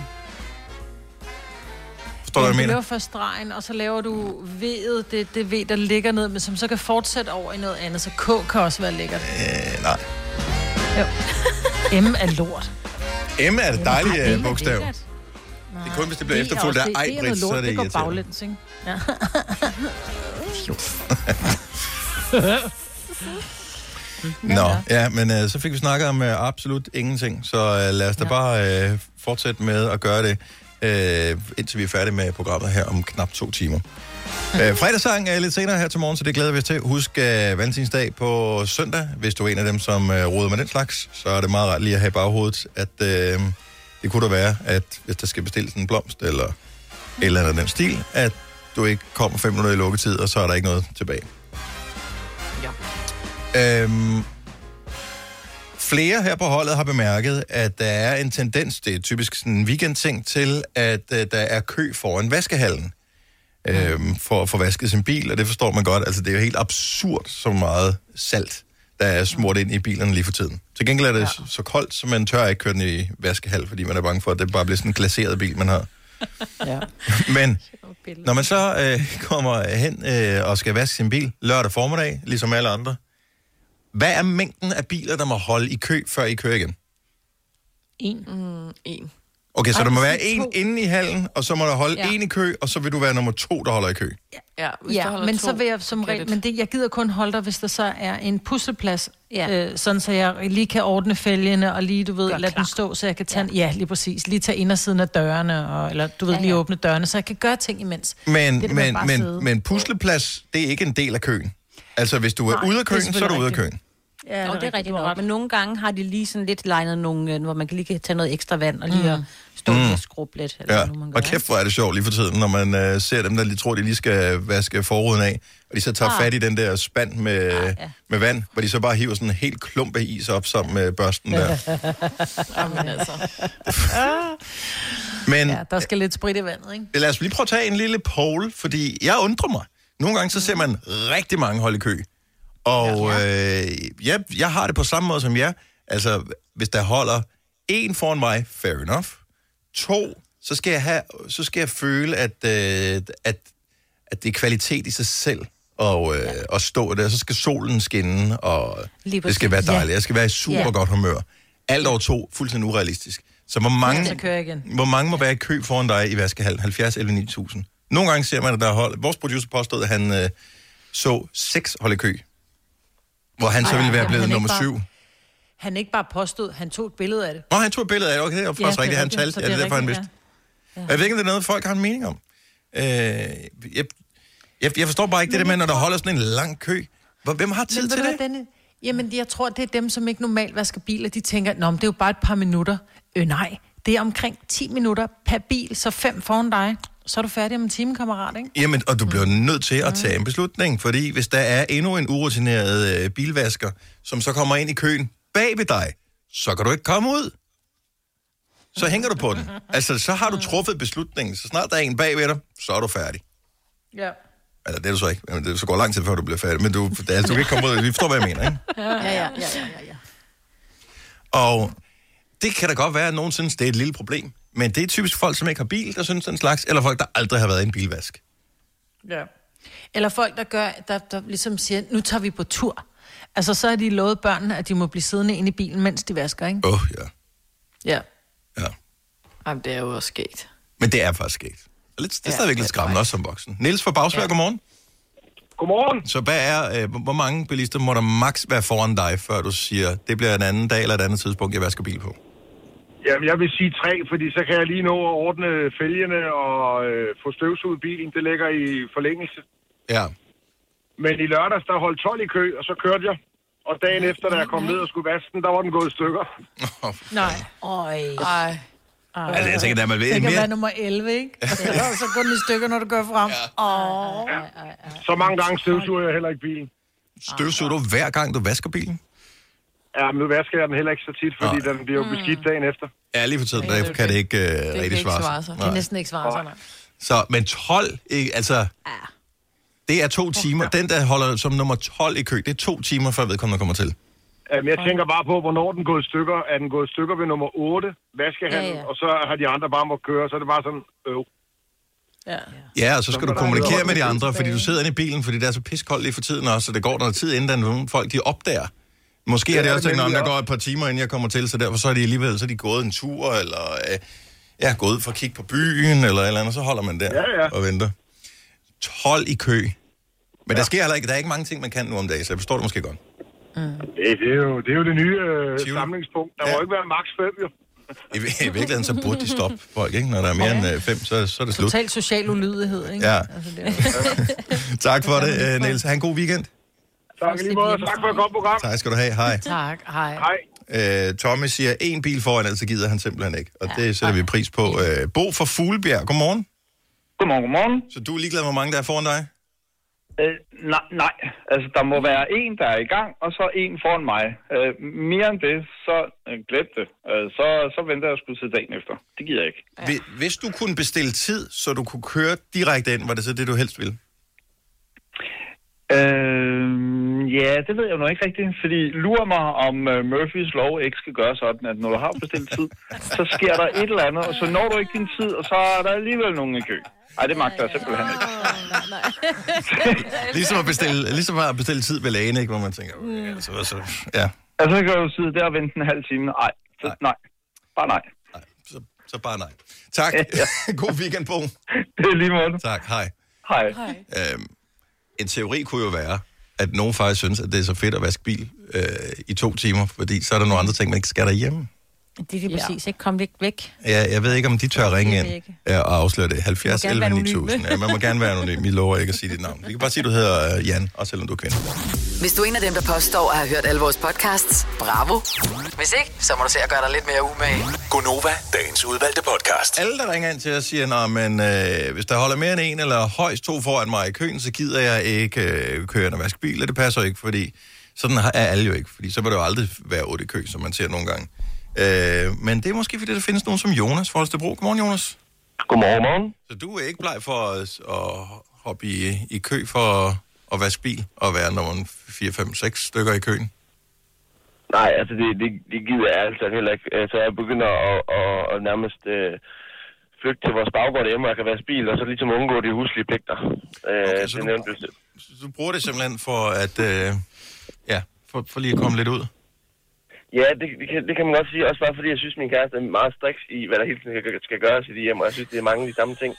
Speaker 1: Forstår du, hvad jeg mener?
Speaker 2: Du laver først stregen, og så laver du V'et, det V, der ligger ned, men som så kan fortsætte over i noget andet, så K kan også være lækkert.
Speaker 1: Nej.
Speaker 2: Jo. M er lort.
Speaker 1: M er det dejlige bogstav. Det er kun, hvis det bliver efterfulgt af ej-brit, så er det irriterende.
Speaker 2: Det går baglæns, ikke? Ja.
Speaker 1: Nå, ja, men så fik vi snakket om absolut ingenting, så lad os da bare fortsætte med at gøre det, indtil vi er færdige med programmet her om knap 2 timer. Fredagssang er lidt senere her til morgen, så det glæder vi os til. Husk valentinsdag på søndag. Hvis du er en af dem, som roder med den slags, så er det meget rart lige at have i baghovedet, at det kunne da være, at hvis der skal bestilles en blomst eller et eller andet den stil, at du ikke kommer 5 minutter i lukketid, og så er der ikke noget tilbage. Ja. Flere her på holdet har bemærket, at der er en tendens, det er typisk sådan en weekendting, til at der er kø foran vaskehallen for at få vasket sin bil, og det forstår man godt. Altså, det er jo helt absurd, så meget salt, der er smurt ind i bilerne lige for tiden. Til gengæld er det så koldt, så man tør ikke køre den i vaskehal, fordi man er bange for, at det bare bliver sådan en glaseret bil, man har. Ja. Men når man så kommer hen og skal vaske sin bil lørdag formiddag, ligesom alle andre, hvad er mængden af biler, der må holde i kø, før I kører igen?
Speaker 4: En.
Speaker 1: Okay, så der må være en inde i hallen, og så må der holde en i kø, og så vil du være nummer 2, der holder i kø.
Speaker 2: Ja, men så vil jeg som regel... Men jeg gider kun holde dig, hvis der så er en pusleplads, sådan så jeg lige kan ordne fælgene, og lige, du ved, lade den stå, så jeg kan tage... Ja, lige præcis. Lige tage indersiden af dørene, eller du ved, lige åbne dørene, så jeg kan gøre ting imens.
Speaker 1: Men pusleplads, det er ikke en del af køen. Altså, hvis du er ude af køen, så er du ude af køen.
Speaker 3: Ja, det er rigtigt nok. Men nogle gange har de lige sådan lidt legnet nogle, hvor man kan lige tage noget ekstra vand og lige stå og skrubbe lidt.
Speaker 1: Eller og kæft, hvor er det sjovt lige for tiden, når man ser dem, der tror, de lige skal vaske forruden af, og de så tager fat i den der spand med vand, hvor de så bare hiver sådan en helt klump af is op sammen med børsten der.
Speaker 4: Jamen altså.
Speaker 2: Men, der skal lidt sprit i vandet, ikke?
Speaker 1: Lad os lige prøve at tage en lille poll, fordi jeg undrer mig. Nogle gange så ser man rigtig mange holde i kø. Og jeg har det på samme måde som jer. Altså, hvis der holder en foran mig, fair enough. 2, så skal jeg føle, at det er kvalitet i sig selv at stå der. Så skal solen skinne, og det skal være dejligt. Jeg skal være i super godt humør. Alt over 2, fuldstændig urealistisk. Så hvor mange må være i kø foran dig i vaskehallen? 70 11 9000. Nogle gange ser man, at der er hold. Vores producer påstod, at han så 6 hold i kø. Hvor han så ville være blevet nummer 7.
Speaker 2: Han ikke bare påstod, han tog et billede af det.
Speaker 1: Han tog et billede af det, okay, det var faktisk rigtigt, han talte. Ja, det er derfor, han vidste. Ja. Jeg ved ikke, om det er noget, folk har en mening om. Jeg forstår bare ikke det der med, når der holder sådan en lang kø. Hvem har tid til det?
Speaker 2: Jamen, jeg tror, det er dem, som ikke normalt vasker biler. De tænker, nå, men det er jo bare et par minutter. Nej, det er omkring 10 minutter per bil, så 5 foran dig. Så er du færdig om en time, kammerat, ikke?
Speaker 1: Jamen, og du bliver nødt til at tage en beslutning, fordi hvis der er endnu en urutineret bilvasker, som så kommer ind i køen bag ved dig, så kan du ikke komme ud. Så hænger du på den. Altså, så har du truffet beslutningen. Så snart der er en bag ved dig, så er du færdig.
Speaker 2: Ja.
Speaker 1: Eller det er du så ikke. Det så går lang tid, før du bliver færdig. Men du kan ikke komme ud. Vi forstår, hvad jeg mener, ikke?
Speaker 2: Ja.
Speaker 1: Og det kan da godt være, at nogen synes, det er et lille problem. Men det er typisk folk, som ikke har bil, der synes den slags, eller folk, der aldrig har været i en bilvask.
Speaker 2: Ja. Eller folk, der ligesom siger, nu tager vi på tur. Altså, så har de lovet børnene, at de må blive siddende inde i bilen, mens de vasker, ikke?
Speaker 1: Ja.
Speaker 2: Ja.
Speaker 4: Jamen, det er jo også skægt.
Speaker 1: Men det er faktisk skægt. Det er stadigvæk lidt skræmmende, også som voksen. Niels fra Bagsvær, godmorgen.
Speaker 13: Godmorgen.
Speaker 1: Så hvor mange bilister må der maks være foran dig, før du siger, det bliver en anden dag eller et andet tidspunkt, jeg vasker bil på?
Speaker 13: Jamen, jeg vil sige 3, fordi så kan jeg lige nå at ordne fælgene og få støvsuget bilen. Det ligger i forlængelse.
Speaker 1: Ja.
Speaker 13: Men i lørdags, der holdt 12 i kø, og så kørte jeg. Og dagen efter, da jeg kom ned og skulle vaske den, der var den gået i stykker.
Speaker 2: Nej. Ej.
Speaker 1: Altså, jeg tænker, man ved
Speaker 2: det kan
Speaker 1: mere...
Speaker 2: være nummer 11, ikke? Så går den i stykker, når du går frem.
Speaker 13: Så mange gange støvsuger jeg heller ikke bilen.
Speaker 1: Støvsuger du hver gang, du vasker bilen?
Speaker 13: Ja, men nu vasker jeg den heller ikke så tit, fordi den bliver jo beskidt dagen efter.
Speaker 1: Ja, lige for tiden, der kan det ikke rigtig svare sig.
Speaker 2: Det kan næsten ikke svare sig, nej.
Speaker 1: Så, men 12, altså... Det er 2 timer. Den, der holder som nummer 12 i kø, det er 2 timer, før vedkommende kommer til.
Speaker 13: Jamen, jeg tænker bare på, hvornår den går i stykker. Er den gået i stykker ved nummer 8, vaskehandel, og så har de andre bare må køre, så er det bare sådan,
Speaker 1: Ja, og så skal du kommunikere med de andre, fordi du sidder inde i bilen, fordi det er så piskoldt lige for tiden også, så det går noget tid, inden der er nogle folk, de opdager. Måske er det også tænkt, om der går et par timer, inden jeg kommer til, så derfor så er de alligevel, så er de gået en tur, eller gået for at kigge på byen, eller et eller andet, så holder man der og venter. 12 i kø. Men der sker heller ikke, der er ikke mange ting, man kan nu om dagen, så jeg forstår det måske godt.
Speaker 13: Det er jo det nye samlingspunkt. Der må ikke være maks 5, jo.
Speaker 1: I virkeligheden, så burde de stoppe folk, ikke? Når der er mere end 5, så er det slut.
Speaker 2: Total social ulydighed, ikke?
Speaker 1: Ja.
Speaker 2: Altså, det
Speaker 1: tak for det, Niels. Ha' en god weekend.
Speaker 13: Tak lige måde. Tak for et godt program.
Speaker 1: Tak skal du have. Hej.
Speaker 2: Tak. Hej.
Speaker 1: Tommy siger, 1 bil foran, altså gider han simpelthen ikke. Og det sætter vi pris på. Bo fra Fuglebjerg, godmorgen.
Speaker 14: Godmorgen.
Speaker 1: Så du er ligeglad, hvor mange der er foran dig?
Speaker 14: Nej. Altså, der må være en, der er i gang, og så en foran mig. Mere end det, så glem det. Så venter jeg sgu til dagen efter. Det gider jeg ikke.
Speaker 1: Hvis du kunne bestille tid, så du kunne køre direkte ind, var det så det, du helst ville?
Speaker 14: Ja, det ved jeg jo nok ikke rigtigt, fordi lurer mig, om Murphys lov ikke skal gøre sådan, at når du har bestilt tid, så sker der et eller andet, og så når du ikke din tid, og så er der alligevel nogen i kø. Ej, det magter jeg simpelthen ikke.
Speaker 1: ligesom at bestille tid ved lægen, ikke? Hvor man tænker, okay, så ja.
Speaker 14: Altså, så kan du sidde der og vente en halv time. Nej. Bare nej.
Speaker 1: Så bare nej. Tak. Ja. God weekend, Bo.
Speaker 14: Det er lige måde.
Speaker 1: Tak, hej.
Speaker 14: Hej.
Speaker 1: En teori kunne jo være, at nogen faktisk synes, at det er så fedt at vaske bil i 2 timer, fordi så er der nogle andre ting, man ikke skal derhjemme.
Speaker 3: Det er præcis, ikke? Kom væk.
Speaker 1: Ja, jeg ved ikke, om de tør ringe ind og afsløre det. 70 11 9000. Ja, man må gerne være anonym. Vi lover ikke at sige dit navn. Vi kan bare sige, at du hedder Jan, også selvom du er kvinde.
Speaker 6: Hvis du er en af dem, der påstår at have hørt alle vores podcasts, bravo. Hvis ikke, så må du se at gøre dig lidt mere umage.
Speaker 10: Gonova, dagens udvalgte podcast.
Speaker 1: Alle, der ringer ind til os, siger, men hvis der holder mere end 1 eller højst 2 foran mig i køen, så gider jeg ikke køre og vaske bil, og det passer ikke, fordi sådan er alle jo ikke. Fordi så vil det jo aldrig være 8 i kø, som man ser nogle gange. Men det er måske, fordi der findes nogen som Jonas fra Holstebro. Godmorgen, Jonas.
Speaker 15: Godmorgen.
Speaker 1: Så du er ikke bleg for at hoppe i kø for at vaske bil og være nummer 4, 5, 6 stykker i køen?
Speaker 15: Nej, altså det gider jeg altså heller ikke. Så jeg begynder at nærmest flygte til vores baggård hjemme, og jeg kan vaske bil, og så ligesom undgå de huslige pligter.
Speaker 1: Okay, så du bruger det simpelthen for at for lige at komme lidt ud?
Speaker 15: Ja, det kan man godt sige, også bare fordi jeg synes, min kæreste er meget striks i, hvad der hele tiden skal gøres i det hjem, og jeg synes, det er mange af de samme ting.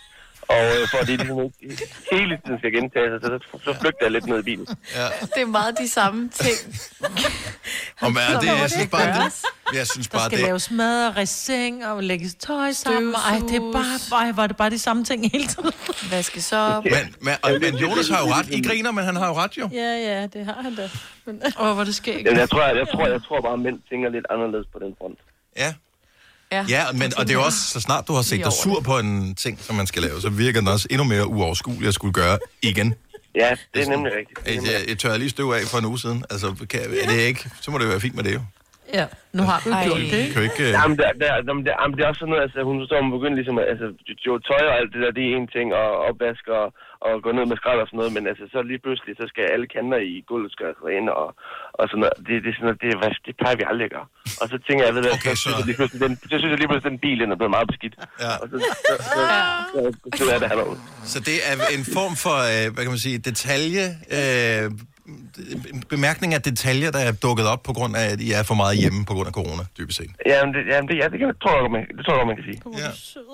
Speaker 15: Og for at det ligesom ikke hele tiden skal gentage sig, så flygter jeg lidt ned i bilen.
Speaker 4: Ja. Det er meget de samme ting.
Speaker 1: Og jeg synes bare,
Speaker 2: der skal laves mad og ressing og lægges tøj sammen. Ej, det er bare, var det bare de samme ting hele tiden.
Speaker 4: Vaskes op.
Speaker 1: Men Jonas har jo ret. I griner, men han har jo ret jo.
Speaker 2: Ja, det har han da. Hvor det sker
Speaker 15: ikke. Jeg tror bare, at mænd tænker lidt anderledes på den front.
Speaker 1: Ja, og det er jo også, så snart du har set dig sur på en ting, som man skal lave, så virker den også endnu mere uoverskuelig at skulle gøre igen.
Speaker 15: Ja, det er nemlig rigtigt.
Speaker 1: Jeg tør lige støv af for en uge siden. Altså, er det ikke? Så må det jo være fint med det jo.
Speaker 2: Ja, nu har du gjort det,
Speaker 1: ikke?
Speaker 15: Jamen, det er også sådan noget, altså, hun står og begynder ligesom, altså, jo, tøj og alt det der, det er en ting, og opvask og gå ned med skrald og sådan noget, men altså, så lige pludselig, så skal alle kanter i gulvet skal rene, og sådan noget. Det er sådan noget, det plejer vi aldrig at gøre. Og så tænker jeg, så synes jeg lige pludselig, den bil er blevet meget beskidt.
Speaker 1: Ja.
Speaker 15: Og så er det herovre.
Speaker 1: Så det er en form for, hvad kan man sige, detalje, bemærkning af detaljer, der er dukket op på grund af, at I er for meget hjemme på grund af corona, dybest set.
Speaker 15: Det tror jeg, man kan sige.
Speaker 1: Ja.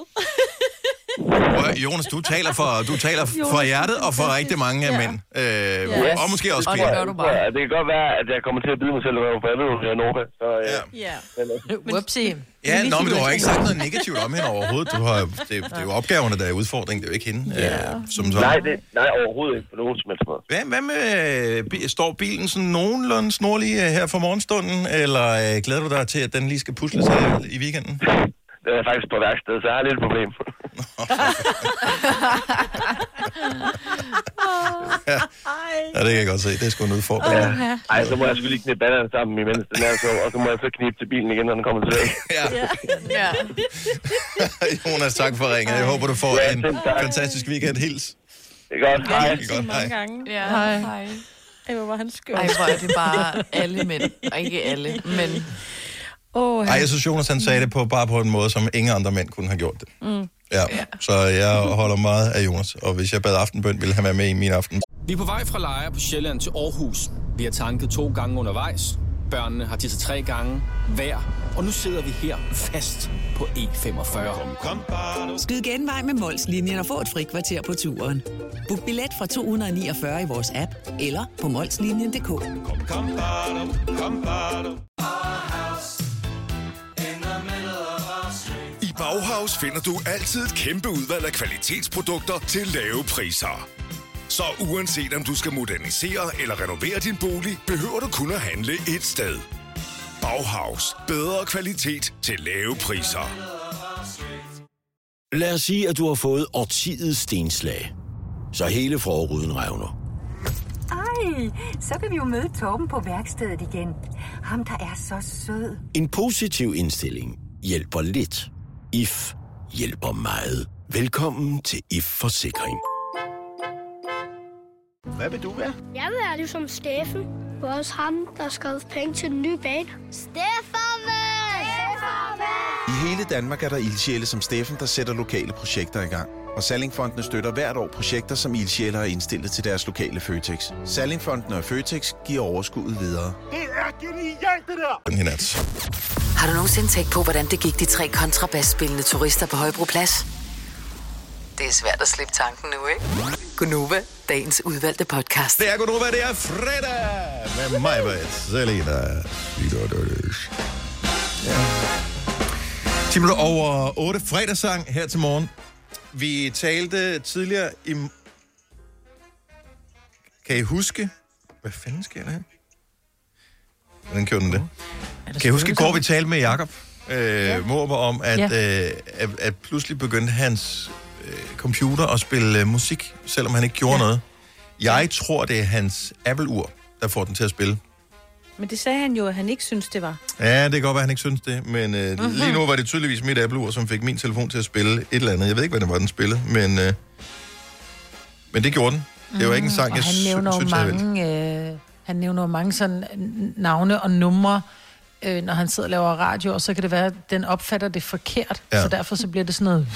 Speaker 1: Jonas, du taler for hjertet og for rigtig mange mænd. Og måske også piger.
Speaker 15: Det kan godt være, at jeg kommer til at bide mig selv, for jeg ved jo, at jeg er Nova.
Speaker 2: Whoopsie.
Speaker 1: Ja, men du har ikke sagt noget negativt om hende overhovedet. Det er jo opgaverne, der er udfordring. Det er jo ikke hende.
Speaker 15: Nej, overhovedet ikke på nogen som helst måde.
Speaker 1: Hvad med, står bilen sådan nogenlunde snorlig her for morgenstunden, eller glæder du dig til, at den lige skal pusles i weekenden?
Speaker 15: Det er faktisk på værksted, så jeg har lidt et problem.
Speaker 1: Ja, det kan jeg godt se. Det er sgu en udfordring.
Speaker 15: Ej, så må jeg sgu lige knippe banderne sammen imens den er så, og så må jeg så knippe til bilen igen, når den kommer til.
Speaker 1: Ja. Jonas, tak for ringet. Jeg håber, du får en fantastisk weekend. Hils.
Speaker 15: Det er godt. Hej.
Speaker 2: Det er godt. Mange gange.
Speaker 4: Ja, hej.
Speaker 2: Ej, hvor var han skørt.
Speaker 4: Ej, hvor er det bare alle mænd. Og ikke alle, men...
Speaker 1: Ej, jeg synes, Jonas han sagde det bare på en måde, som ingen andre mænd kunne have gjort det. Ja, så jeg holder meget af Jonas, og hvis jeg bad aftenbøn, ville han være med i min aften.
Speaker 16: Vi er på vej fra Lejre på Sjælland til Aarhus. Vi har tanket 2 gange undervejs. Børnene har tisset 3 gange hver. Og nu sidder vi her fast på E45.
Speaker 17: Skyd genvej med Mols-linjen og få et frikvarter på turen. Book billet fra 249 i vores app eller på molslinjen.dk.
Speaker 18: I Bauhaus finder du altid et kæmpe udvalg af kvalitetsprodukter til lave priser. Så uanset om du skal modernisere eller renovere din bolig, behøver du kun at handle et sted. Bauhaus. Bedre kvalitet til lave priser.
Speaker 19: Lad os sige, at du har fået årtidets stenslag. Så hele forruden revner.
Speaker 20: Ej, så kan vi jo møde Torben på værkstedet igen. Ham, der er så sød.
Speaker 19: En positiv indstilling hjælper lidt. IF hjælper meget. Velkommen til IF Forsikring.
Speaker 1: Hvad vil du være?
Speaker 21: Jeg vil være ligesom Steffen. Det var også ham, der skrev penge til den nye bane. Steffen!
Speaker 22: I hele Danmark er der ildsjæle som Steffen, der sætter lokale projekter i gang. Og Sallingfondene støtter hvert år projekter, som ildsjæle har indstillet til deres lokale Føtex. Sallingfondene og Føtex giver overskuddet videre.
Speaker 23: Det er genialt, det der!
Speaker 6: Har du nogensinde tænkt på, hvordan det gik de 3 kontrabasspillende turister på Højbroplads? Det er svært at slippe tanken nu, ikke? Gunova, dagens udvalgte podcast.
Speaker 1: Det er Gunova, det er fredag! Med mig, Selina. 10 minutter over 8 fredagssang her til morgen. Vi talte tidligere i... Kan I huske... Hvad fanden sker der her? Hvordan kører den det? Kan I huske, i går vi talte med Jakob Morber om, at pludselig begyndte hans computer at spille musik, selvom han ikke gjorde noget. Jeg tror, det er hans Apple-ur, der får den til at spille.
Speaker 3: Men det sagde han jo, at han ikke synes, det var.
Speaker 1: Ja, det kan godt være, at han ikke synes det, men lige nu var det tydeligvis mit Apple-ur, som fik min telefon til at spille et eller andet. Jeg ved ikke, hvad det var, den spillede, men det gjorde den. Det var ikke en sang, jeg synes,
Speaker 2: han nævner mange sådan navne og numre, når han sidder og laver radio, og så kan det være, at den opfatter det forkert, så derfor så bliver det sådan noget...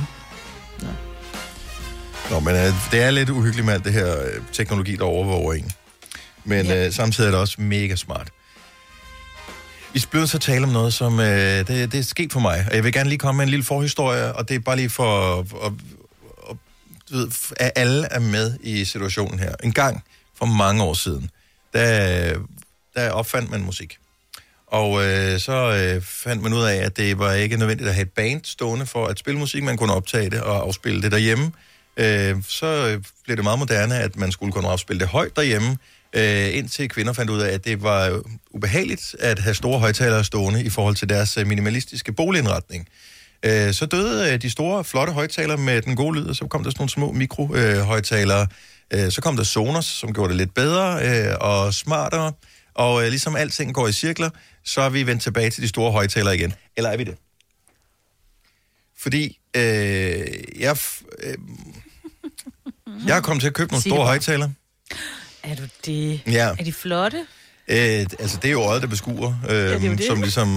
Speaker 1: Nå, men det er lidt uhyggeligt med alt det her teknologi, der overvåger en. Men samtidig er det også mega smart. Vi bliver så tale om noget, som det er sket for mig. Og jeg vil gerne lige komme med en lille forhistorie, og det er bare lige for at at alle er med i situationen her. En gang for mange år siden, der opfandt man musik. Og så fandt man ud af, at det var ikke nødvendigt at have et band stående for at spille musik. Man kunne optage det og afspille det derhjemme. Så blev det meget moderne, at man skulle kunne afspille det højt derhjemme, indtil kvinder fandt ud af, at det var ubehageligt at have store højtalere stående i forhold til deres minimalistiske boligindretning. Så døde de store, flotte højtalere med den gode lyd, og så kom der sådan nogle små mikrohøjtalere. Så kom der Sonos, som gjorde det lidt bedre og smartere. Og ligesom alting går i cirkler, så er vi vendt tilbage til de store højtalere igen. Eller er vi det? Fordi jeg har kommet til at købe nogle store højtalere.
Speaker 3: Er du det?
Speaker 1: Ja.
Speaker 3: Er de flotte?
Speaker 1: Altså, det er jo øjet, der beskuer, som ligesom...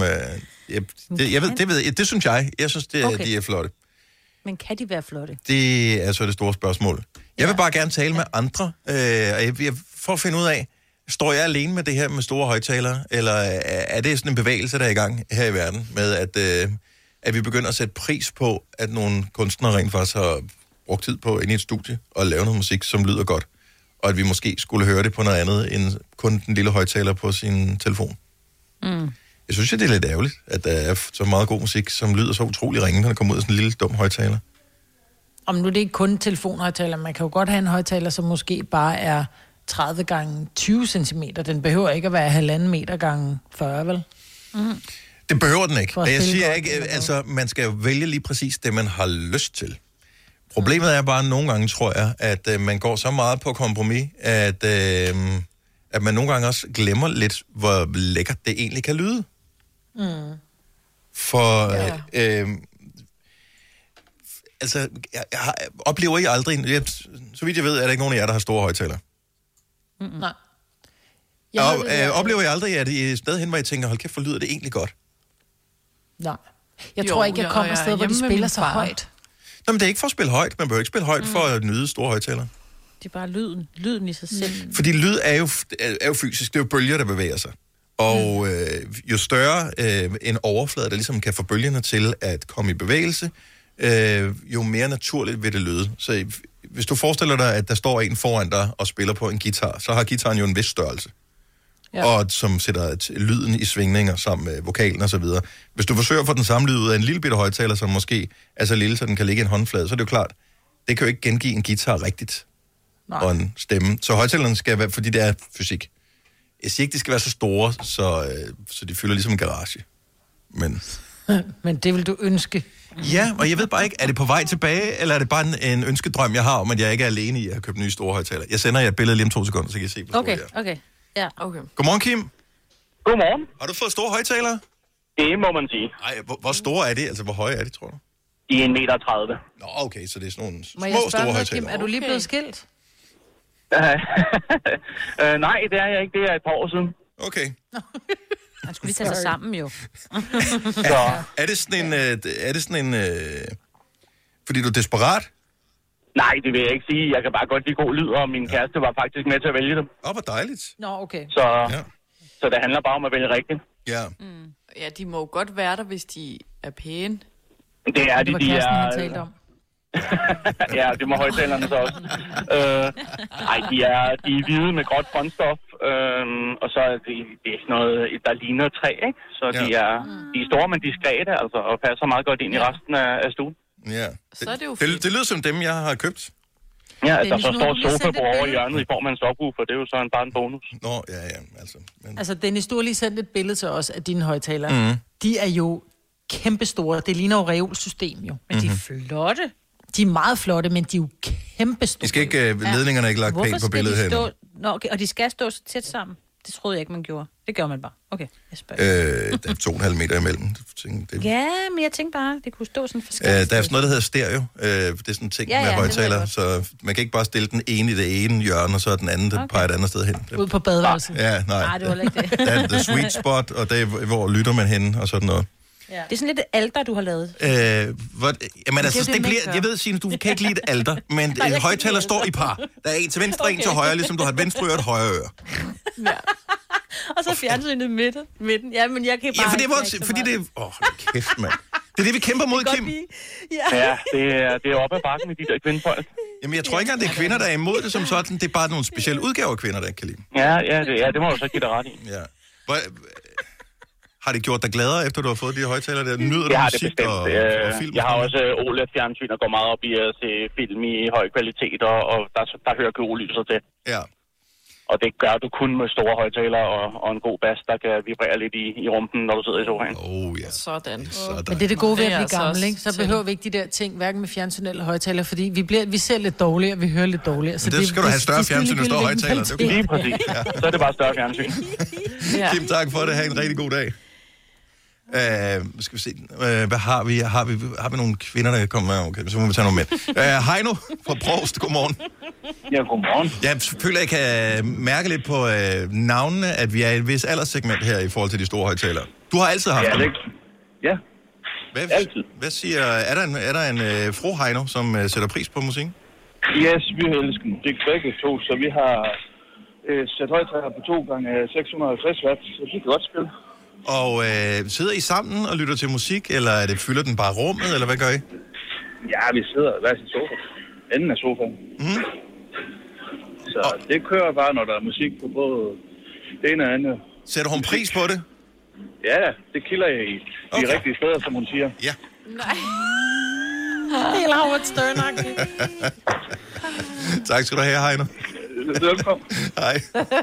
Speaker 1: det synes jeg. Jeg synes, okay. De er flotte.
Speaker 3: Men kan de være flotte?
Speaker 1: Det er så det store spørgsmål. Jeg vil bare gerne tale med andre, for at finde ud af, står jeg alene med det her med store højtalere, eller er det sådan en bevægelse, der er i gang her i verden, med at vi begynder at sætte pris på, at nogle kunstnere rent faktisk har brugt tid på ind i et studie og lave noget musik, som lyder godt, og at vi måske skulle høre det på noget andet, end kun den lille højtaler på sin telefon. Jeg synes, det er lidt ærgerligt, at der er så meget god musik, som lyder så utrolig ringe, når der kommer ud af sådan en lille dum højtaler.
Speaker 2: Om nu det er ikke kun telefonhøjtaler, man kan jo godt have en højtaler, som måske bare er 30 gange 20 cm. Den behøver ikke at være 1,5 meter gange 40, vel?
Speaker 1: Det behøver den ikke. Jeg siger ikke, altså man skal jo vælge lige præcis det, man har lyst til. Problemet er bare nogle gange, tror jeg, at man går så meget på kompromis, at man nogle gange også glemmer lidt, hvor lækkert det egentlig kan lyde. For altså, oplever I aldrig... så vidt jeg ved, er der ikke nogen af jer, der har store højtalere.
Speaker 2: Nej.
Speaker 1: Oplever I aldrig, at I er et sted hen, hvor I tænker, hold kæft, for lyder det egentlig godt?
Speaker 2: Nej. Jeg tror ikke, jeg kommer et sted, hvor de spiller så højt.
Speaker 1: Nå, men det er ikke for at spille højt. Man behøver ikke spille højt for at nyde store højtalere.
Speaker 3: Det er bare lyden i sig selv.
Speaker 1: Fordi lyd er jo fysisk. Det er jo bølger, der bevæger sig. Og jo større en overflade, der ligesom kan få bølgerne til at komme i bevægelse, jo mere naturligt vil det lyde. Så hvis du forestiller dig, at der står en foran dig og spiller på en guitar, så har guitaren jo en vis størrelse. Ja. Og som sætter lyden i svingninger sammen med vokalen og så videre. Hvis du forsøger at få den samme lyd ud af en lille bitte højtaler, som måske er så lille, så den kan ligge i en håndflade, så er det jo klart, det kan jo ikke gengive en guitar rigtigt. Nej. Og en stemme. Så højtalerne skal være, fordi det er fysik. Jeg siger ikke, de skal være så store, så de fylder ligesom en garage.
Speaker 2: Men det vil du ønske.
Speaker 1: Ja, og jeg ved bare ikke, er det på vej tilbage, eller er det bare en ønskedrøm, jeg har om, at jeg ikke er alene i at have købt nye store højtaler? Jeg sender jer et billede lige om 2 sekunder, så kan I se, hvor store det er.
Speaker 3: Okay. Ja, okay.
Speaker 1: Godmorgen, Kim.
Speaker 15: Godmorgen.
Speaker 1: Har du fået store højtalere?
Speaker 15: Det må man sige.
Speaker 1: Nej, hvor store er de? Altså, hvor høje er de, tror du?
Speaker 15: De er 1,30 meter.
Speaker 1: Nå, okay, så det er sådan nogle små
Speaker 2: store
Speaker 1: højtalere.
Speaker 2: Kim, er du lige blevet skilt?
Speaker 15: Nej, det er jeg ikke. Det er et par år siden.
Speaker 1: Okay.
Speaker 3: Man skulle lige tage sig sammen, jo.
Speaker 1: Er det sådan en... fordi du er desperat?
Speaker 15: Nej, det vil jeg ikke sige. Jeg kan bare godt lide god lyd, og min kæreste var faktisk med til at vælge dem.
Speaker 1: Hvor dejligt.
Speaker 2: Nå, okay.
Speaker 15: Så det handler bare om at vælge rigtigt.
Speaker 1: Ja.
Speaker 4: Ja, de må jo godt være der, hvis de er pæne.
Speaker 15: Det er de,
Speaker 2: de er... talt om.
Speaker 15: Ja, det må højtalerne så også. De er hvide med gråt frontstof, og så er det er sådan noget, der ligner træ, ikke? Så de er store, men diskrete, altså, og passer meget godt ind i resten af stuen.
Speaker 1: Ja.
Speaker 4: Så er det jo
Speaker 1: det lyder som dem, jeg har købt.
Speaker 15: Ja, der så står sofabord over hjørnet i form af en subwoofer, det er jo så bare en bonus.
Speaker 1: Nå, ja, altså.
Speaker 2: Altså, Dennis, du har lige sendt et billede til os af dine højtalere. De er jo kæmpestore. Det ligner jo reolsystem, jo.
Speaker 3: Men de er flotte.
Speaker 2: De er meget flotte, men de er jo kæmpestore.
Speaker 1: De skal ikke, ledningerne er ikke lagt pænt på billedet her.
Speaker 3: Nå, okay, og de skal stå så tæt sammen? Det troede jeg ikke, man gjorde. Det gør man bare. Okay, jeg spørger.
Speaker 1: Der er 2,5 meter imellem.
Speaker 3: Ja, men jeg tænkte bare, det kunne stå sådan forskelligt.
Speaker 1: Der er sådan noget, der hedder stereo. Det er sådan en ting med højtaler, så man kan ikke bare stille den ene i det ene hjørne, og så den anden, der peger et andet sted hen.
Speaker 2: Ud på badeværelset.
Speaker 1: Ja, nej.
Speaker 3: Det var ikke det.
Speaker 1: Der er the sweet spot, og det er, hvor lytter man henne, og sådan noget.
Speaker 3: Ja. Det er sådan lidt et alter, du har lavet.
Speaker 1: Jamen altså, det bliver, jeg ved, Signe, du kan ikke lide et alter, men en højtaler står i par. Der er en til venstre, en til højre, ligesom du har et venstre øre og et højre øre.
Speaker 3: Ja. Og så fjernsynet midten. Ja, men jeg kan bare...
Speaker 1: fordi det er... kæft, mand. Det er det, vi kæmper mod, Kim.
Speaker 15: Ja, det er op ad bakken med de der kvindfolk.
Speaker 1: Jamen, jeg tror ikke, at det er kvinder, der er imod det som sådan. Det er bare nogle specielle udgaver af kvinder, der ikke kan lide.
Speaker 14: Det må du så give dig ret i.
Speaker 1: Ja. Har det gjort dig gladere, efter du har fået de højtalere der? Nyder du musik og film?
Speaker 14: Jeg har også OLED-fjernsyn og går meget op i at se film i høj kvalitet, og der hører gyrolyset til.
Speaker 1: Ja.
Speaker 14: Og det gør du kun med store højtalere og en god bas, der kan vibrere lidt i rumpen, når du sidder i sofaen.
Speaker 1: Ja.
Speaker 4: Sådan.
Speaker 2: Men det er det gode ved at blive gammel, ikke? Så behøver vi ikke de der ting, hverken med fjernsyn eller højtalere, fordi vi ser lidt dårligere, vi hører lidt dårligere. Så
Speaker 1: det skal du have større fjernsyn og store højtalere.
Speaker 14: Lige præcis. Ja. Så er det bare større fjernsyn.
Speaker 1: Kim, tak for det. Ha' en rigtig god dag. Skal vi se. Hvad har vi nogle kvinder, der kommer med? Okay, så må vi tage nogle mænd. Heino fra Brovst, godmorgen.
Speaker 14: Ja, godmorgen.
Speaker 1: Jeg føler, jeg kan mærke lidt på navnene, at vi er i et vis alderssegment her i forhold til de store højtalere. Du har altid haft dem.
Speaker 14: Ja,
Speaker 1: altid. Hvad siger, er der en fru Heino, som sætter pris på musik?
Speaker 14: Yes, vi elsker musik begge to, så vi har sat højtaler på 2 gange 650 watt, så vi kan godt spille.
Speaker 1: Og sidder I sammen og lytter til musik, eller fylder den bare rummet, eller hvad gør I?
Speaker 14: Ja, vi sidder hver sin sofa. Enden af sofaen.
Speaker 1: Mm.
Speaker 14: Så det kører bare, når der er musik på både det ene og andet.
Speaker 1: Sætter hun pris på det?
Speaker 14: Ja, det kilder jeg i de rigtige steder, som hun siger.
Speaker 1: Ja.
Speaker 2: Nej. Helt Howard Stern-agtigt.
Speaker 1: Tak skal du have, Heino.
Speaker 14: Velkommen.
Speaker 1: Hej.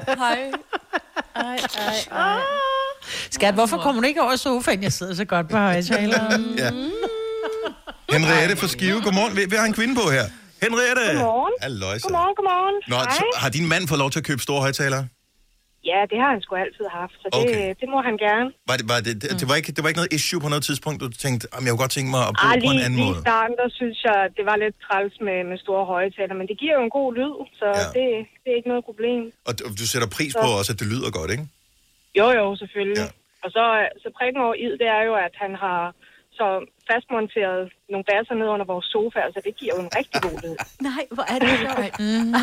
Speaker 2: Hej. Skat, hvorfor kommer du ikke over sofaen? Jeg sidder så godt på højtaleren.
Speaker 1: Ja. Henriette fra Skive, godmorgen. Vi har en kvinde på her. Henriette.
Speaker 5: Godmorgen.
Speaker 1: Halløjsa.
Speaker 5: Godmorgen.
Speaker 1: Nå, har din mand fået lov til at købe store højtalere?
Speaker 5: Ja, det har han sgu altid haft, så det må han gerne.
Speaker 1: Det var ikke noget issue på noget tidspunkt, du tænkte, jeg kunne godt tænke mig at bruge på en anden måde?
Speaker 5: Lige i starten, der synes jeg, det var lidt træls med store højtaler, men det giver jo en god lyd, så det er ikke noget problem.
Speaker 1: Og du sætter pris på også, at det lyder godt, ikke?
Speaker 5: Jo, selvfølgelig. Ja. Og så prikken over i, det er jo, at han har så fastmonteret nogle basser ned under vores sofa, så det giver jo en rigtig god lyd.
Speaker 3: Nej, hvor er det sjovt.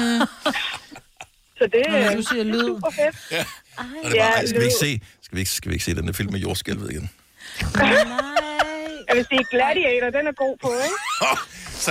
Speaker 5: Så det
Speaker 2: du siger lyd.
Speaker 5: Super fedt.
Speaker 1: Ja. Og det var, skal vi ikke se den der film med jordskælvet igen?
Speaker 5: Nej. Jeg vil sige, Gladiator, den er god på, ikke?
Speaker 1: Så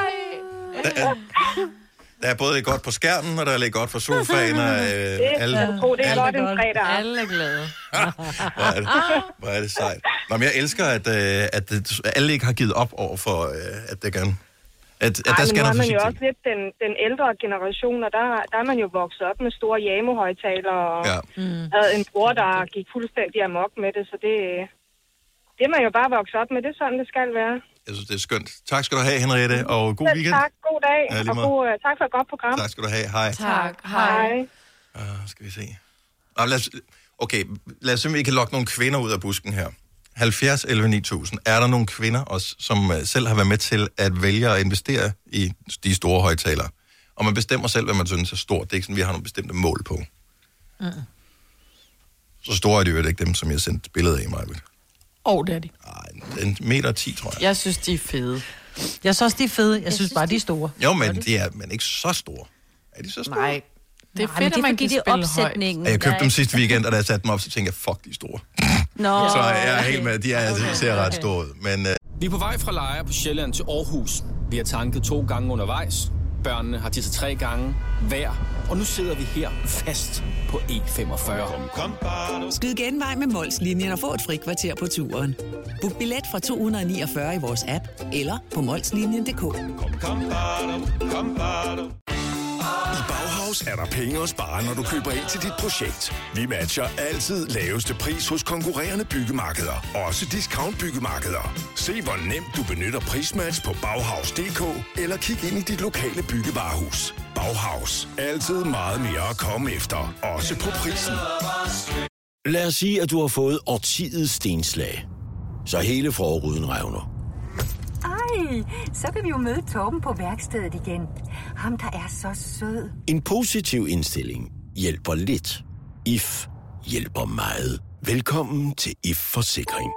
Speaker 1: der er både lidt godt på skærmen, og der er lidt godt på sofaen. Og,
Speaker 5: det er godt en fredag.
Speaker 4: Alle er glade.
Speaker 1: Hvor er det sejt. Nå, men jeg elsker, at alle ikke har givet op over for, at det gerne...
Speaker 5: Der skal nu er man jo også lidt den ældre generation, og der er man jo vokset op med store Yamo-højtaler, og havde en bror, der gik fuldstændig amok med det, så det er man jo bare vokset op med. Det er sådan, det skal være.
Speaker 1: Jeg synes, det er skønt. Tak skal du have, Henriette, og god weekend.
Speaker 5: Tak, god dag, og tak for et godt program.
Speaker 1: Tak skal du have. Hej.
Speaker 4: Tak, hej.
Speaker 1: Skal vi se. Lad os simpelthen ikke lokke nogle kvinder ud af busken her. 70 11 9000. Er der nogle kvinder også, som selv har været med til at vælge at investere i de store højtalere? Og man bestemmer selv, hvad man synes er stort. Det er ikke sådan, vi har nogle bestemte mål på. Så store er de jo ikke dem, som jeg sendte billeder af mig.
Speaker 2: Det er de.
Speaker 1: Ej, 1,10 meter, tror jeg.
Speaker 4: Jeg synes, de er fede.
Speaker 2: Jeg synes også, de er fede. Jeg synes bare, de er store.
Speaker 1: Jo, men de er ikke så store. Er de så store?
Speaker 4: Nej. Det er fedt, at man kan spille højt.
Speaker 1: Jeg købte dem sidste weekend, og da jeg satte dem op, så tænkte jeg, fuck, de er store. Så jeg er helt med, de ser ret store ud. Men,
Speaker 16: Vi er på vej fra Lejre på Sjælland til Aarhus. Vi har tanket 2 gange undervejs. Børnene har tisset 3 gange hver. Og nu sidder vi her fast på E45.
Speaker 17: Skyd genvej med Mols-linjen og få et frikvarter på turen. Book billet fra 249 i vores app, eller på molslinjen.dk.
Speaker 18: I Bauhaus er der penge at spare, når du køber ind til dit projekt. Vi matcher altid laveste pris hos konkurrerende byggemarkeder. Også discount byggemarkeder. Se, hvor nemt du benytter prismatch på Bauhaus.dk, eller kig ind i dit lokale byggevarehus. Bauhaus. Altid meget mere at komme efter. Også på prisen.
Speaker 19: Lad os sige, at du har fået årtidets stenslag. Så hele forruden revner.
Speaker 20: Ej, så kan vi jo møde Torben på værkstedet igen. Ham, der er så sød.
Speaker 19: En positiv indstilling hjælper lidt. IF hjælper meget. Velkommen til IF Forsikring.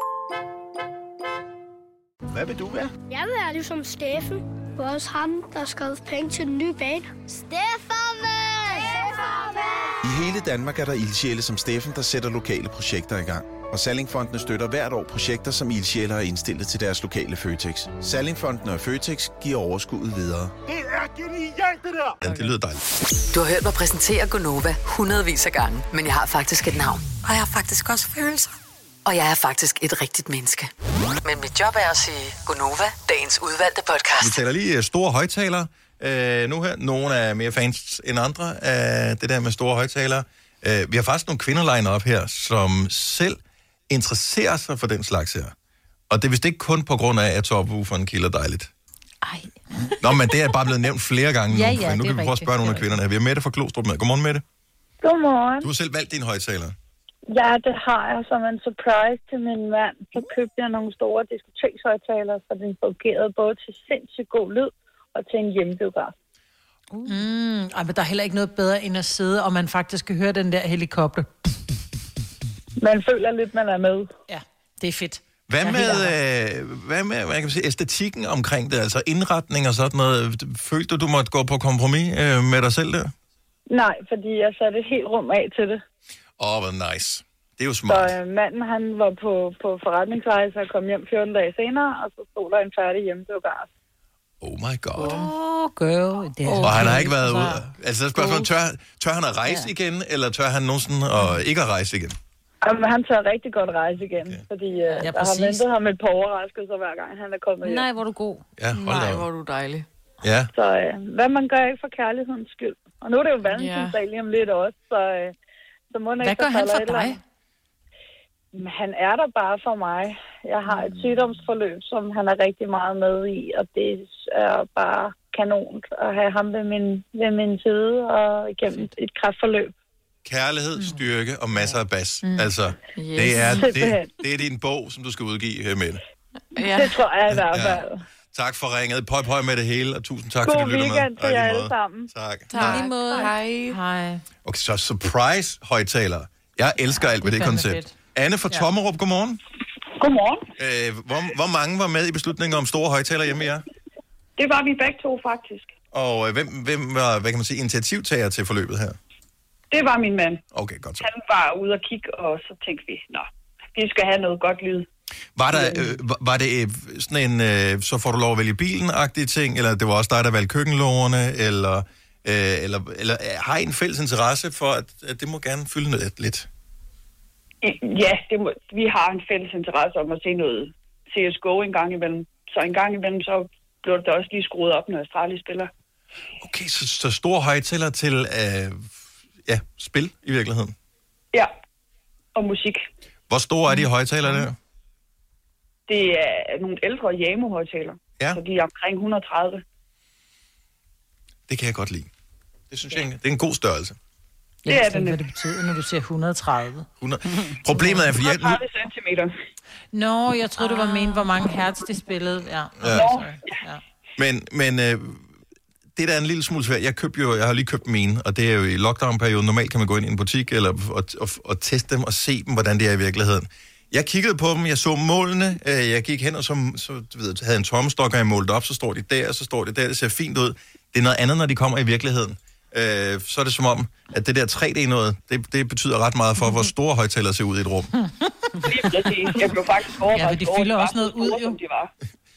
Speaker 22: Hvad vil du være?
Speaker 21: Jeg vil være ligesom Steffen. Det var også ham, der skrev penge til den nye bane. Steffen!
Speaker 22: I hele Danmark er der ildsjæle som Steffen, der sætter lokale projekter i gang. Og Sallingfondene støtter hvert år projekter, som ildsjæler er indstillet til deres lokale Føtex. Sallingfondene og Føtex giver overskuddet videre.
Speaker 23: Det er genialt, det der!
Speaker 1: Ja, det lyder dejligt.
Speaker 6: Du har hørt mig præsentere Gonova hundredvis af gange, men jeg har faktisk et navn. Og jeg har faktisk også følelser. Og jeg er faktisk et rigtigt menneske. Men mit job er at sige Gonova, dagens udvalgte podcast.
Speaker 1: Vi taler lige store højtalere nu her. Nogle er mere fans end andre af det der med store højtalere. Vi har faktisk nogle kvinder legnet op her, som selv interesserer sig for den slags her. Og det er vist ikke kun på grund af, at subwooferen kilder dejligt.
Speaker 3: Ej.
Speaker 1: Nå, men det er bare blevet nævnt flere gange nu.
Speaker 3: Ja,
Speaker 1: nu kan vi prøve at spørge nogle af kvinderne. Vi har Mette fra Glostrup med. Godmorgen, Mette.
Speaker 7: Godmorgen.
Speaker 1: Du har selv valgt dine højtalere.
Speaker 7: Ja, det har jeg som en surprise til min mand. Så købte jeg nogle store diskotekshøjtalere, så den fungerede både til sindssygt god lyd og til en hjemmebiograf.
Speaker 2: Men der er heller ikke noget bedre end at sidde, og man faktisk kan høre den der helikopter.
Speaker 7: Man føler lidt, man er med.
Speaker 2: Ja, det er fedt.
Speaker 1: Hvad med hvad kan man sige, æstetikken omkring det, altså indretning og sådan noget? Følte du måtte gå på kompromis med dig selv der?
Speaker 7: Nej, fordi jeg satte et helt rum af til det.
Speaker 1: Hvor nice. Det er jo smart.
Speaker 7: Så manden, han var på forretningsrejse og kom hjem 14 dage senere, og så stod der en færdig hjemmebiograf.
Speaker 1: Oh my god.
Speaker 2: Girl.
Speaker 1: Og han har ikke været ude. Altså, spørgsmålet, tør han at rejse igen, eller tør han nogensinde ikke at rejse igen?
Speaker 7: Jamen, han tør rigtig godt rejse igen, fordi der har ventet ham et par overraskelser hver gang, han er kommet hjem.
Speaker 3: Nej, hvor er du god.
Speaker 1: Ja,
Speaker 4: nej, hvor er du dejlig.
Speaker 1: Ja.
Speaker 7: Så hvad man gør ikke for kærlighedens skyld. Og nu er det jo valentinsdag lige om lidt også, så må
Speaker 2: hvad gør han for dig?
Speaker 7: Han er der bare for mig. Jeg har et sygdomsforløb, som han er rigtig meget med i, og det er bare kanon at have ham ved min side og igennem et kræftforløb.
Speaker 1: Kærlighed, styrke og masser af bas. Altså, det er din bog, som du skal udgive med det.
Speaker 7: Ja. Det tror jeg i hvert fald.
Speaker 1: Tak for ringet. Pøj med det hele, og tusind tak,
Speaker 7: god
Speaker 1: fordi du lytter med.
Speaker 7: God weekend til jer alle sammen.
Speaker 1: Tak.
Speaker 7: Hej.
Speaker 1: Okay, så surprise-højtalere. Jeg elsker alt ved det koncept. Anne fra Tommerup, godmorgen.
Speaker 7: Godmorgen.
Speaker 1: Hvor mange var med i beslutningen om store højtalere hjemme i jer?
Speaker 7: Det var vi begge to, faktisk.
Speaker 1: Og hvem var, hvad kan man sige, initiativtager til forløbet her?
Speaker 7: Det var min mand.
Speaker 1: Okay, godt så.
Speaker 7: Han var ude at kigge, og så tænkte vi, vi skal have noget godt lyd.
Speaker 1: Var det sådan en, så får du lov at vælge bilen-agtige ting, eller det var også dig, der valgte køkkenlårene, eller har I en fælles interesse for, at det må gerne fylde noget lidt?
Speaker 7: Ja, vi har en fælles interesse om at se noget CSGO en gang imellem. Så en gang imellem, så blev det også lige skruet op, når Australien spiller.
Speaker 1: Okay, så store højtaler til spil i virkeligheden?
Speaker 7: Ja, og musik.
Speaker 1: Hvor store er de højtaler der?
Speaker 7: Det er nogle ældre Yamo-højtaler, så de er omkring 130.
Speaker 1: Det kan jeg godt lide. Det synes jeg, det er en god størrelse.
Speaker 2: Jeg ved ikke, hvad det betyder, når du siger 130.
Speaker 1: Problemet er, fordi
Speaker 7: 130 centimeter.
Speaker 2: Nå, jeg troede, du var ment, hvor mange hertz de spillede. Ja.
Speaker 1: Men det der er en lille smule svært. Jeg har lige købt mine, og det er jo i lockdown-perioden. Normalt kan man gå ind i en butik og teste dem og se dem, hvordan det er i virkeligheden. Jeg kiggede på dem, jeg så målene, jeg gik hen og havde en tommestok, og jeg målte op, så står de der, så står de der, det ser fint ud. Det er noget andet, når de kommer i virkeligheden. Så er det som om, at det der 3D-noget, det betyder ret meget for, hvor store højtalere ser ud i et rum.
Speaker 7: Jeg blev faktisk overrasket.
Speaker 2: Ja, de fylder også noget ud, jo.
Speaker 7: De var.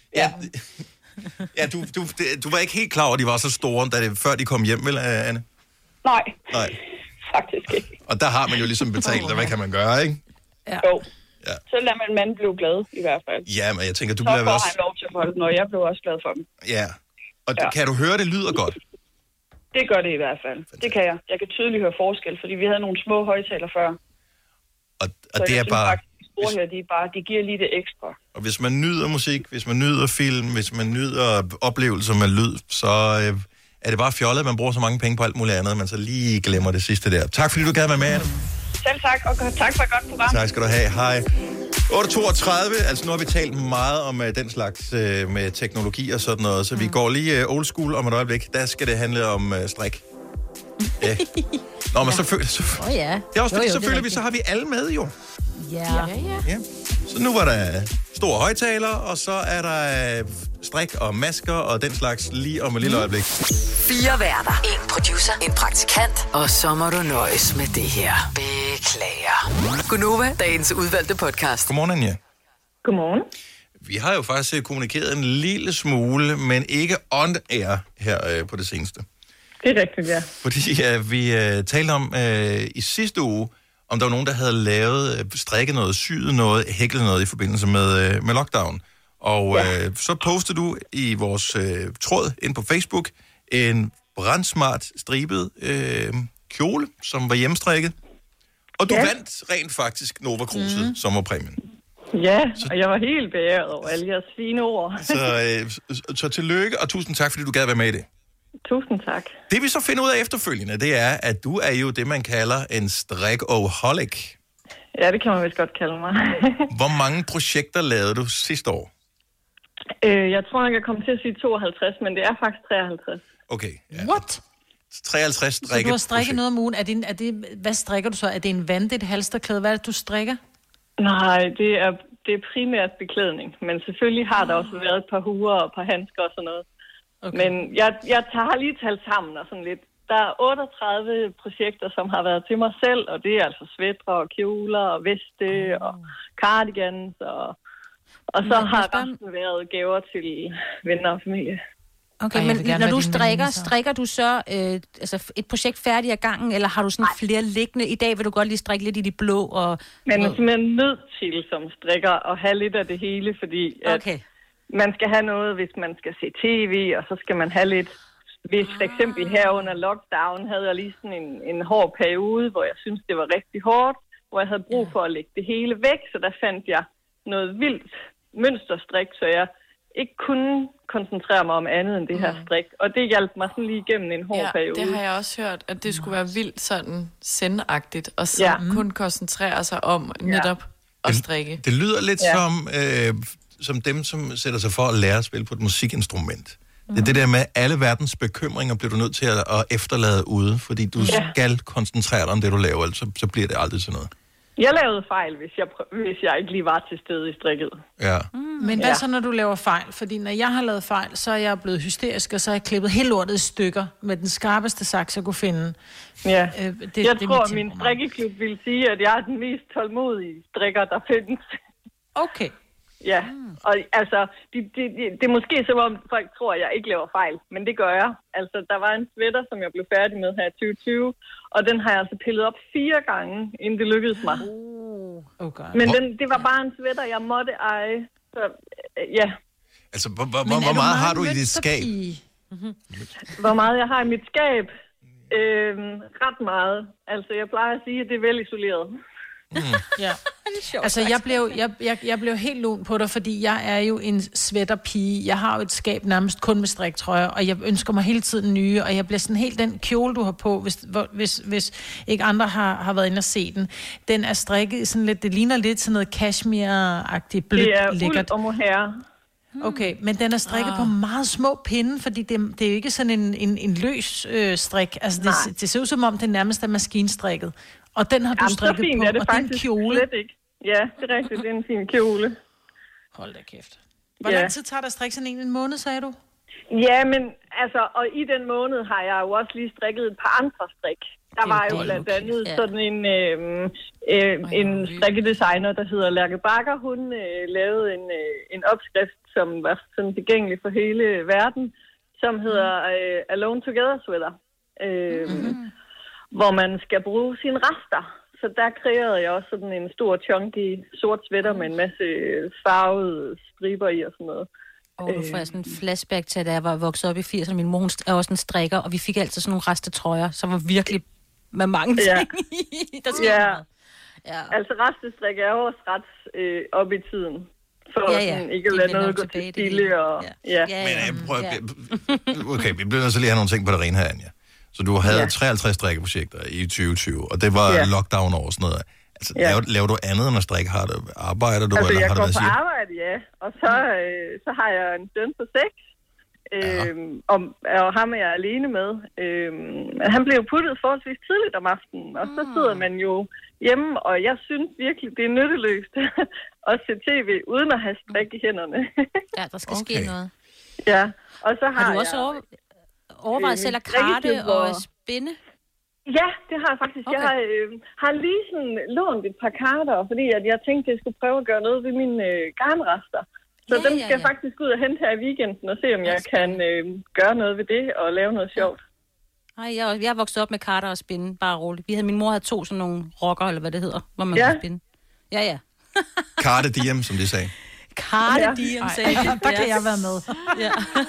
Speaker 1: Ja, du var ikke helt klar over, at de var så store, før de kom hjem, vel, Anne?
Speaker 7: Nej, faktisk ikke.
Speaker 1: Og der har man jo ligesom betalt, og hvad kan man gøre, ikke?
Speaker 7: Ja. Ja. Så lader man manden blive glad, i hvert fald.
Speaker 1: Ja, men jeg tænker, du
Speaker 7: bliver
Speaker 1: også...
Speaker 7: Så får han lov til at holde den, og jeg blev også glad for dem.
Speaker 1: Ja, og kan du høre, det lyder godt?
Speaker 7: Det gør det i hvert fald. Det kan jeg. Jeg kan tydeligt høre forskel, fordi vi havde nogle små højtaler før.
Speaker 1: Og det er bare...
Speaker 7: De giver lige det ekstra.
Speaker 1: Og hvis man nyder musik, hvis man nyder film, hvis man nyder oplevelser med lyd, så er det bare fjollet, at man bruger så mange penge på alt muligt andet, man så lige glemmer det sidste der. Tak fordi du gad være med, Anne.
Speaker 7: Selv tak, og tak for et godt program.
Speaker 1: Tak skal du have. Hej. 8.32, altså nu har vi talt meget om den slags med teknologi og sådan noget, så vi går lige old school om et øjeblik. Der skal det handle om strik. Ja. Nå, men selvfølgelig...
Speaker 2: ja.
Speaker 1: Det er også fordi, selvfølgelig, så har vi alle med jo.
Speaker 2: Ja.
Speaker 1: Så nu var der store højtalere, og så er der strik og masker og den slags lige om et lille øjeblik.
Speaker 6: 4 værter. 1 producer. En praktikant. Og så må du nøjes med det her. Beklager. Gunova, dagens udvalgte podcast.
Speaker 1: Godmorgen, Anja.
Speaker 5: Godmorgen.
Speaker 1: Vi har jo faktisk kommunikeret en lille smule, men ikke on air her på det seneste.
Speaker 5: Det er rigtigt, ja.
Speaker 1: Fordi vi talte om i sidste uge, om der var nogen, der havde lavet, strikket noget, syet noget, hæklet noget i forbindelse med lockdown. Og så postede du i vores tråd ind på Facebook en brandsmart stribet kjole, som var hjemmestrikket. Og du vandt rent faktisk Nova Cruiset sommerpræmien.
Speaker 5: Ja, og jeg var helt beæret over alle jeres fine ord.
Speaker 1: Så tillykke, og tusind tak, fordi du gad være med i det.
Speaker 5: Tusind tak.
Speaker 1: Det vi så finder ud af efterfølgende, det er, at du er jo det, man kalder en strik-oholic.
Speaker 5: Ja, det kan man vist godt kalde mig.
Speaker 1: Hvor mange projekter lavede du sidste år?
Speaker 5: Jeg tror, jeg kommer til at sige 52, men det er faktisk 53.
Speaker 1: Okay. Ja.
Speaker 2: What?
Speaker 1: 53 strikke.
Speaker 2: Så du har strikket noget om ugen. Hvad strikker du så? Er det en vand, et halsterklæde? Hvad er det, du strikker?
Speaker 5: Nej, det er primært beklædning. Men selvfølgelig har der også været et par huer og et par handsker og sådan noget. Okay. Men jeg har lige talt sammen og sådan lidt. Der er 38 projekter, som har været til mig selv, og det er altså sweatre og kjoler og veste og cardigans. Og så har resten været gaver til venner og familie.
Speaker 3: Okay, men når du strikker du så et projekt færdigt af gangen, eller har du sådan flere liggende? I dag vil du godt lige strikke lidt i de blå.
Speaker 5: Man er simpelthen nødt til som strikker at have lidt af det hele, fordi man skal have noget, hvis man skal se tv, og så skal man have lidt. Hvis for eksempel her under lockdown havde jeg lige sådan en hård periode, hvor jeg synes det var rigtig hårdt, hvor jeg havde brug for at lægge det hele væk, så der fandt jeg noget vildt mønsterstrik, så jeg ikke kunne koncentrere mig om andet end det her strik. Og det hjalp mig sådan lige igennem en hård periode.
Speaker 4: Det har jeg også hørt, at det skulle være vildt sådan sendagtigt, og så kun koncentrere sig om netop at strikke.
Speaker 1: Det lyder lidt som dem, som sætter sig for at lære at spille på et musikinstrument. Det er det der med, alle verdens bekymringer bliver du nødt til at efterlade ude, fordi du skal koncentrere dig om det, du laver, ellers så bliver det aldrig sådan noget.
Speaker 5: Jeg lavede fejl, hvis jeg ikke lige var til stede i strikket.
Speaker 1: Ja.
Speaker 2: Men hvad så, når du laver fejl? Fordi når jeg har lavet fejl, så er jeg blevet hysterisk, og så har jeg klippet hele lortet i stykker med den skarpeste saks, jeg kunne finde.
Speaker 5: Ja. Jeg tror, min strikkeklub vil sige, at jeg er den mest tålmodige strikker, der findes.
Speaker 2: Okay.
Speaker 5: Ja, og altså, det er måske som om folk tror, at jeg ikke laver fejl, men det gør jeg. Altså, der var en sweater, som jeg blev færdig med her i 2020, og den har jeg altså pillet op 4 gange, inden det lykkedes mig. Men det var bare en sweater, jeg måtte eje, så ja.
Speaker 1: Altså, hvor meget har du i dit skab?
Speaker 5: Hvor meget jeg har i mit skab? Ret meget. Altså, jeg plejer at sige, at det er vel isoleret.
Speaker 2: Ja. Altså, jeg blev helt lun på dig, fordi jeg er jo en sweaterpige. Jeg har jo et skab nærmest kun med striktrøjer, og jeg ønsker mig hele tiden nye, og jeg bliver sådan helt den kjole, du har på, hvis ikke andre har været inde og se den. Den er strikket sådan lidt, det ligner lidt sådan noget cashmere-agtigt blødt, lækkert.
Speaker 5: Det er uld og mohair.
Speaker 2: Okay, men den er strikket på meget små pinde, fordi det er jo ikke sådan en løs strik. Altså, det ser ud som om, det nærmest er maskinstrikket. Og den har du strikket på, og det er en kjole.
Speaker 5: Ikke. Ja, det er rigtigt, det er en fin kjole.
Speaker 2: Hold da kæft. Hvor lang tid tager der at strikke sådan en måned, sagde du?
Speaker 5: Ja, men altså, og i den måned har jeg jo også lige strikket et par andre strik. Der var jo blandt andet sådan en strikkedesigner, der hedder Lærke Bakker. Hun lavede en opskrift, som var sådan tilgængelig for hele verden, som hedder Alone Together Sweater. Hvor man skal bruge sine rester. Så der kreerede jeg også sådan en stor chunky sort sweater med en masse farvede striber i og sådan noget.
Speaker 3: Nu får jeg sådan en flashback til, da jeg var vokset op i 80'erne. Min mor er også en strikker, og vi fik altid sådan nogle restetrøjer, som var virkelig med mange ting i.
Speaker 5: Altså restestrik er også ret op i tiden. For sådan ikke at lade noget gå til stille.
Speaker 1: Men okay, vi bliver nødt til lige at have nogle ting på det rene her, Anja. Så du havde 53 strikkeprojekter i 2020, og det var lockdown over sådan noget. Altså, laver du andet end at strikke? Arbejder du?
Speaker 5: Altså,
Speaker 1: eller
Speaker 5: jeg
Speaker 1: har
Speaker 5: går
Speaker 1: det
Speaker 5: på arbejde, og så har jeg en søn på 6, og ham er jeg alene med. Han blev puttet forholdsvis tidligt om aftenen, og så sidder man jo hjemme, og jeg synes virkelig, det er nytteløst at se tv, uden at have strik i hænderne.
Speaker 3: Ja, der skal ske noget.
Speaker 7: Ja, og så har
Speaker 3: du også overvejet selv at karte og spinde?
Speaker 7: Ja, det har jeg faktisk. Okay. Jeg har lige sådan lånt et par karter, fordi at jeg tænkte, at jeg skulle prøve at gøre noget ved mine garnrester. Så dem skal jeg faktisk ud og hente her i weekenden og se, om jeg kan gøre noget ved det og lave noget sjovt.
Speaker 3: Nej, jeg er vokset op med karter og spinde, bare roligt. Min mor havde 2 sådan nogle rocker, eller hvad det hedder, hvor man kan spinde. Ja.
Speaker 1: Karte diem, som de sagde.
Speaker 3: Karte diem, sagde de.
Speaker 2: Der kan jeg være med.
Speaker 3: Ja.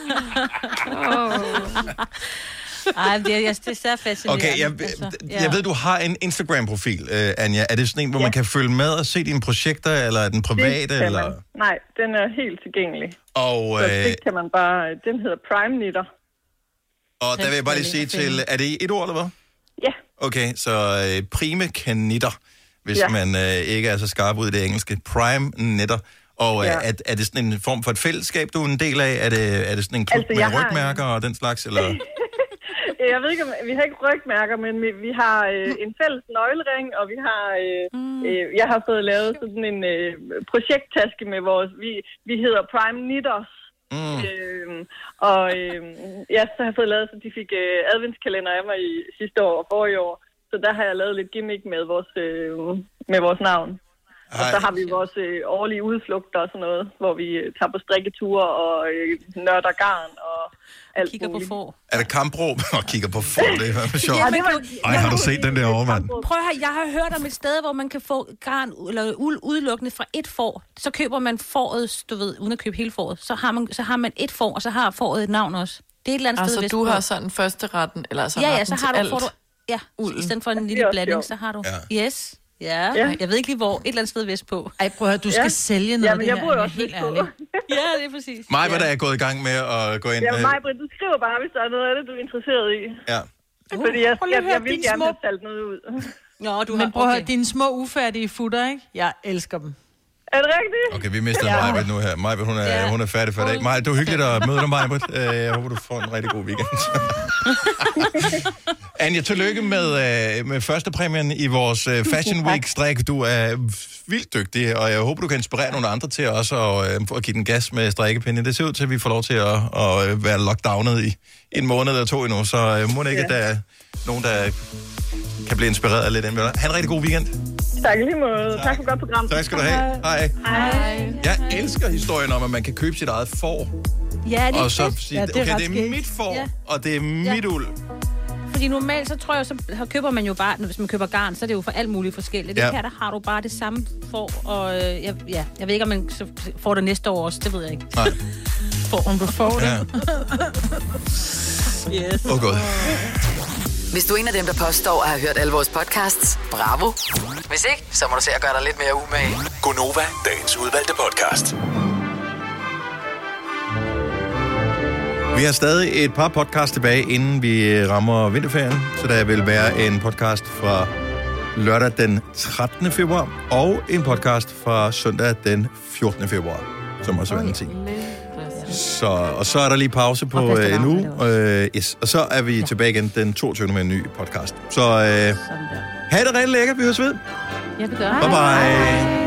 Speaker 3: Ej, det er så fascinerende.
Speaker 1: Okay, jeg ved, du har en Instagram-profil, Anja. Er det sådan en, hvor man kan følge med og se dine projekter, eller er den private? Eller?
Speaker 7: Nej, den er helt tilgængelig.
Speaker 1: Og,
Speaker 7: så det kan man bare... Den hedder Prime Knitter.
Speaker 1: Og der vil jeg bare lige sige til... Er det et ord, eller hvad?
Speaker 7: Ja.
Speaker 1: Okay, så Prime Knitter, hvis man ikke er så skarp ud i det engelske. Prime Knitter. Og er det sådan en form for et fællesskab, du er en del af? Er det sådan en klub med rygmærker og den slags, eller...
Speaker 7: Jeg ved ikke, vi har ikke rygmærker, men vi har en fælles nøglering, og vi har, jeg har fået lavet sådan en projekttaske med vores, vi hedder Prime Knitters. Så har jeg fået lavet, så de fik adventskalender af mig i sidste år og forrige år. Så der har jeg lavet lidt gimmick med vores navn. Og så har vi vores årlige udflugter og sådan noget, hvor vi tager på strikketure og nørder garn og alt
Speaker 3: kigger
Speaker 7: muligt.
Speaker 3: På får.
Speaker 1: Er det kampråb? Og kigger på får, det er for sjovt. Ej, har du set den der over, mand?
Speaker 3: Prøv at høre, jeg har hørt om et sted, hvor man kan få garn eller uld udelukkende fra et får. Så køber man fåret, du ved, uden at købe hele fåret. Så har man et får, og så har fåret et navn også. Det er et eller andet sted.
Speaker 4: Altså, du har sådan første retten, eller så
Speaker 3: retten så har du, får du, i stedet for en lille blanding, så har du. Ja. Yes. Ja, jeg ved ikke lige hvor. Et eller andet sted vestpå.
Speaker 2: Ej, prøv at høre, du skal sælge noget af det her.
Speaker 7: Jeg bor også helt ærligt.
Speaker 3: Ja, det er præcis.
Speaker 1: Majbert er gået i gang med at gå ind.
Speaker 7: Ja, Majbert, du skriver bare, hvis der er noget af det, du er interesseret i.
Speaker 1: Ja.
Speaker 7: Fordi jeg vil gerne have talt noget ud.
Speaker 2: Men prøv at høre, dine små ufærdige futter, ikke? Jeg elsker dem.
Speaker 7: Er det rigtigt?
Speaker 1: Okay, vi mister Majbert nu her. Majbert, hun er færdig for i dag. Majbert, det var hyggeligt at møde dig, Majbert. Jeg håber, du får en rigtig god weekend. Anja, tillykke med første præmien i vores Fashion Week-strik. Du er vildt dygtig, og jeg håber, du kan inspirere nogle andre til også at give den gas med strikkepinde. Det ser ud til, at vi får lov til at være lockdownet i en måned eller 2 endnu, så må det ikke, at der er nogen, der kan blive inspireret af lidt. Ha' en rigtig god weekend.
Speaker 7: Tak lige måde. Tak for godt program.
Speaker 1: Tak skal du have. Hej.
Speaker 3: Hej.
Speaker 1: Jeg elsker historien om, at man kan købe sit eget får.
Speaker 3: Ja, det er
Speaker 1: og så sige, okay, det er mit får, og det er mit uld.
Speaker 3: Fordi normalt, så tror jeg, så køber man jo bare, hvis man køber garn, så er det jo for alt muligt forskelligt. Det her, der har du bare det samme får, og jeg ved ikke, om man så får det næste år også, det ved jeg ikke.
Speaker 1: Nej.
Speaker 2: Om du får det.
Speaker 3: Yes.
Speaker 1: God.
Speaker 6: Hvis du er en af dem, der påstår at have hørt alle vores podcasts, bravo. Hvis ikke, så må du se at gøre dig lidt mere umage.
Speaker 18: Gonova, dagens udvalgte podcast.
Speaker 1: Vi har stadig et par podcasts tilbage, inden vi rammer vinterferien. Så der vil være en podcast fra lørdag den 13. februar, og en podcast fra søndag den 14. februar, som også er en ting. Og så er der lige pause på en uge, og så er vi tilbage igen den 22. med en ny podcast. Så ha' det rigtig lækkert, vi høres ved.
Speaker 3: Ja, det gør.
Speaker 1: Bye bye.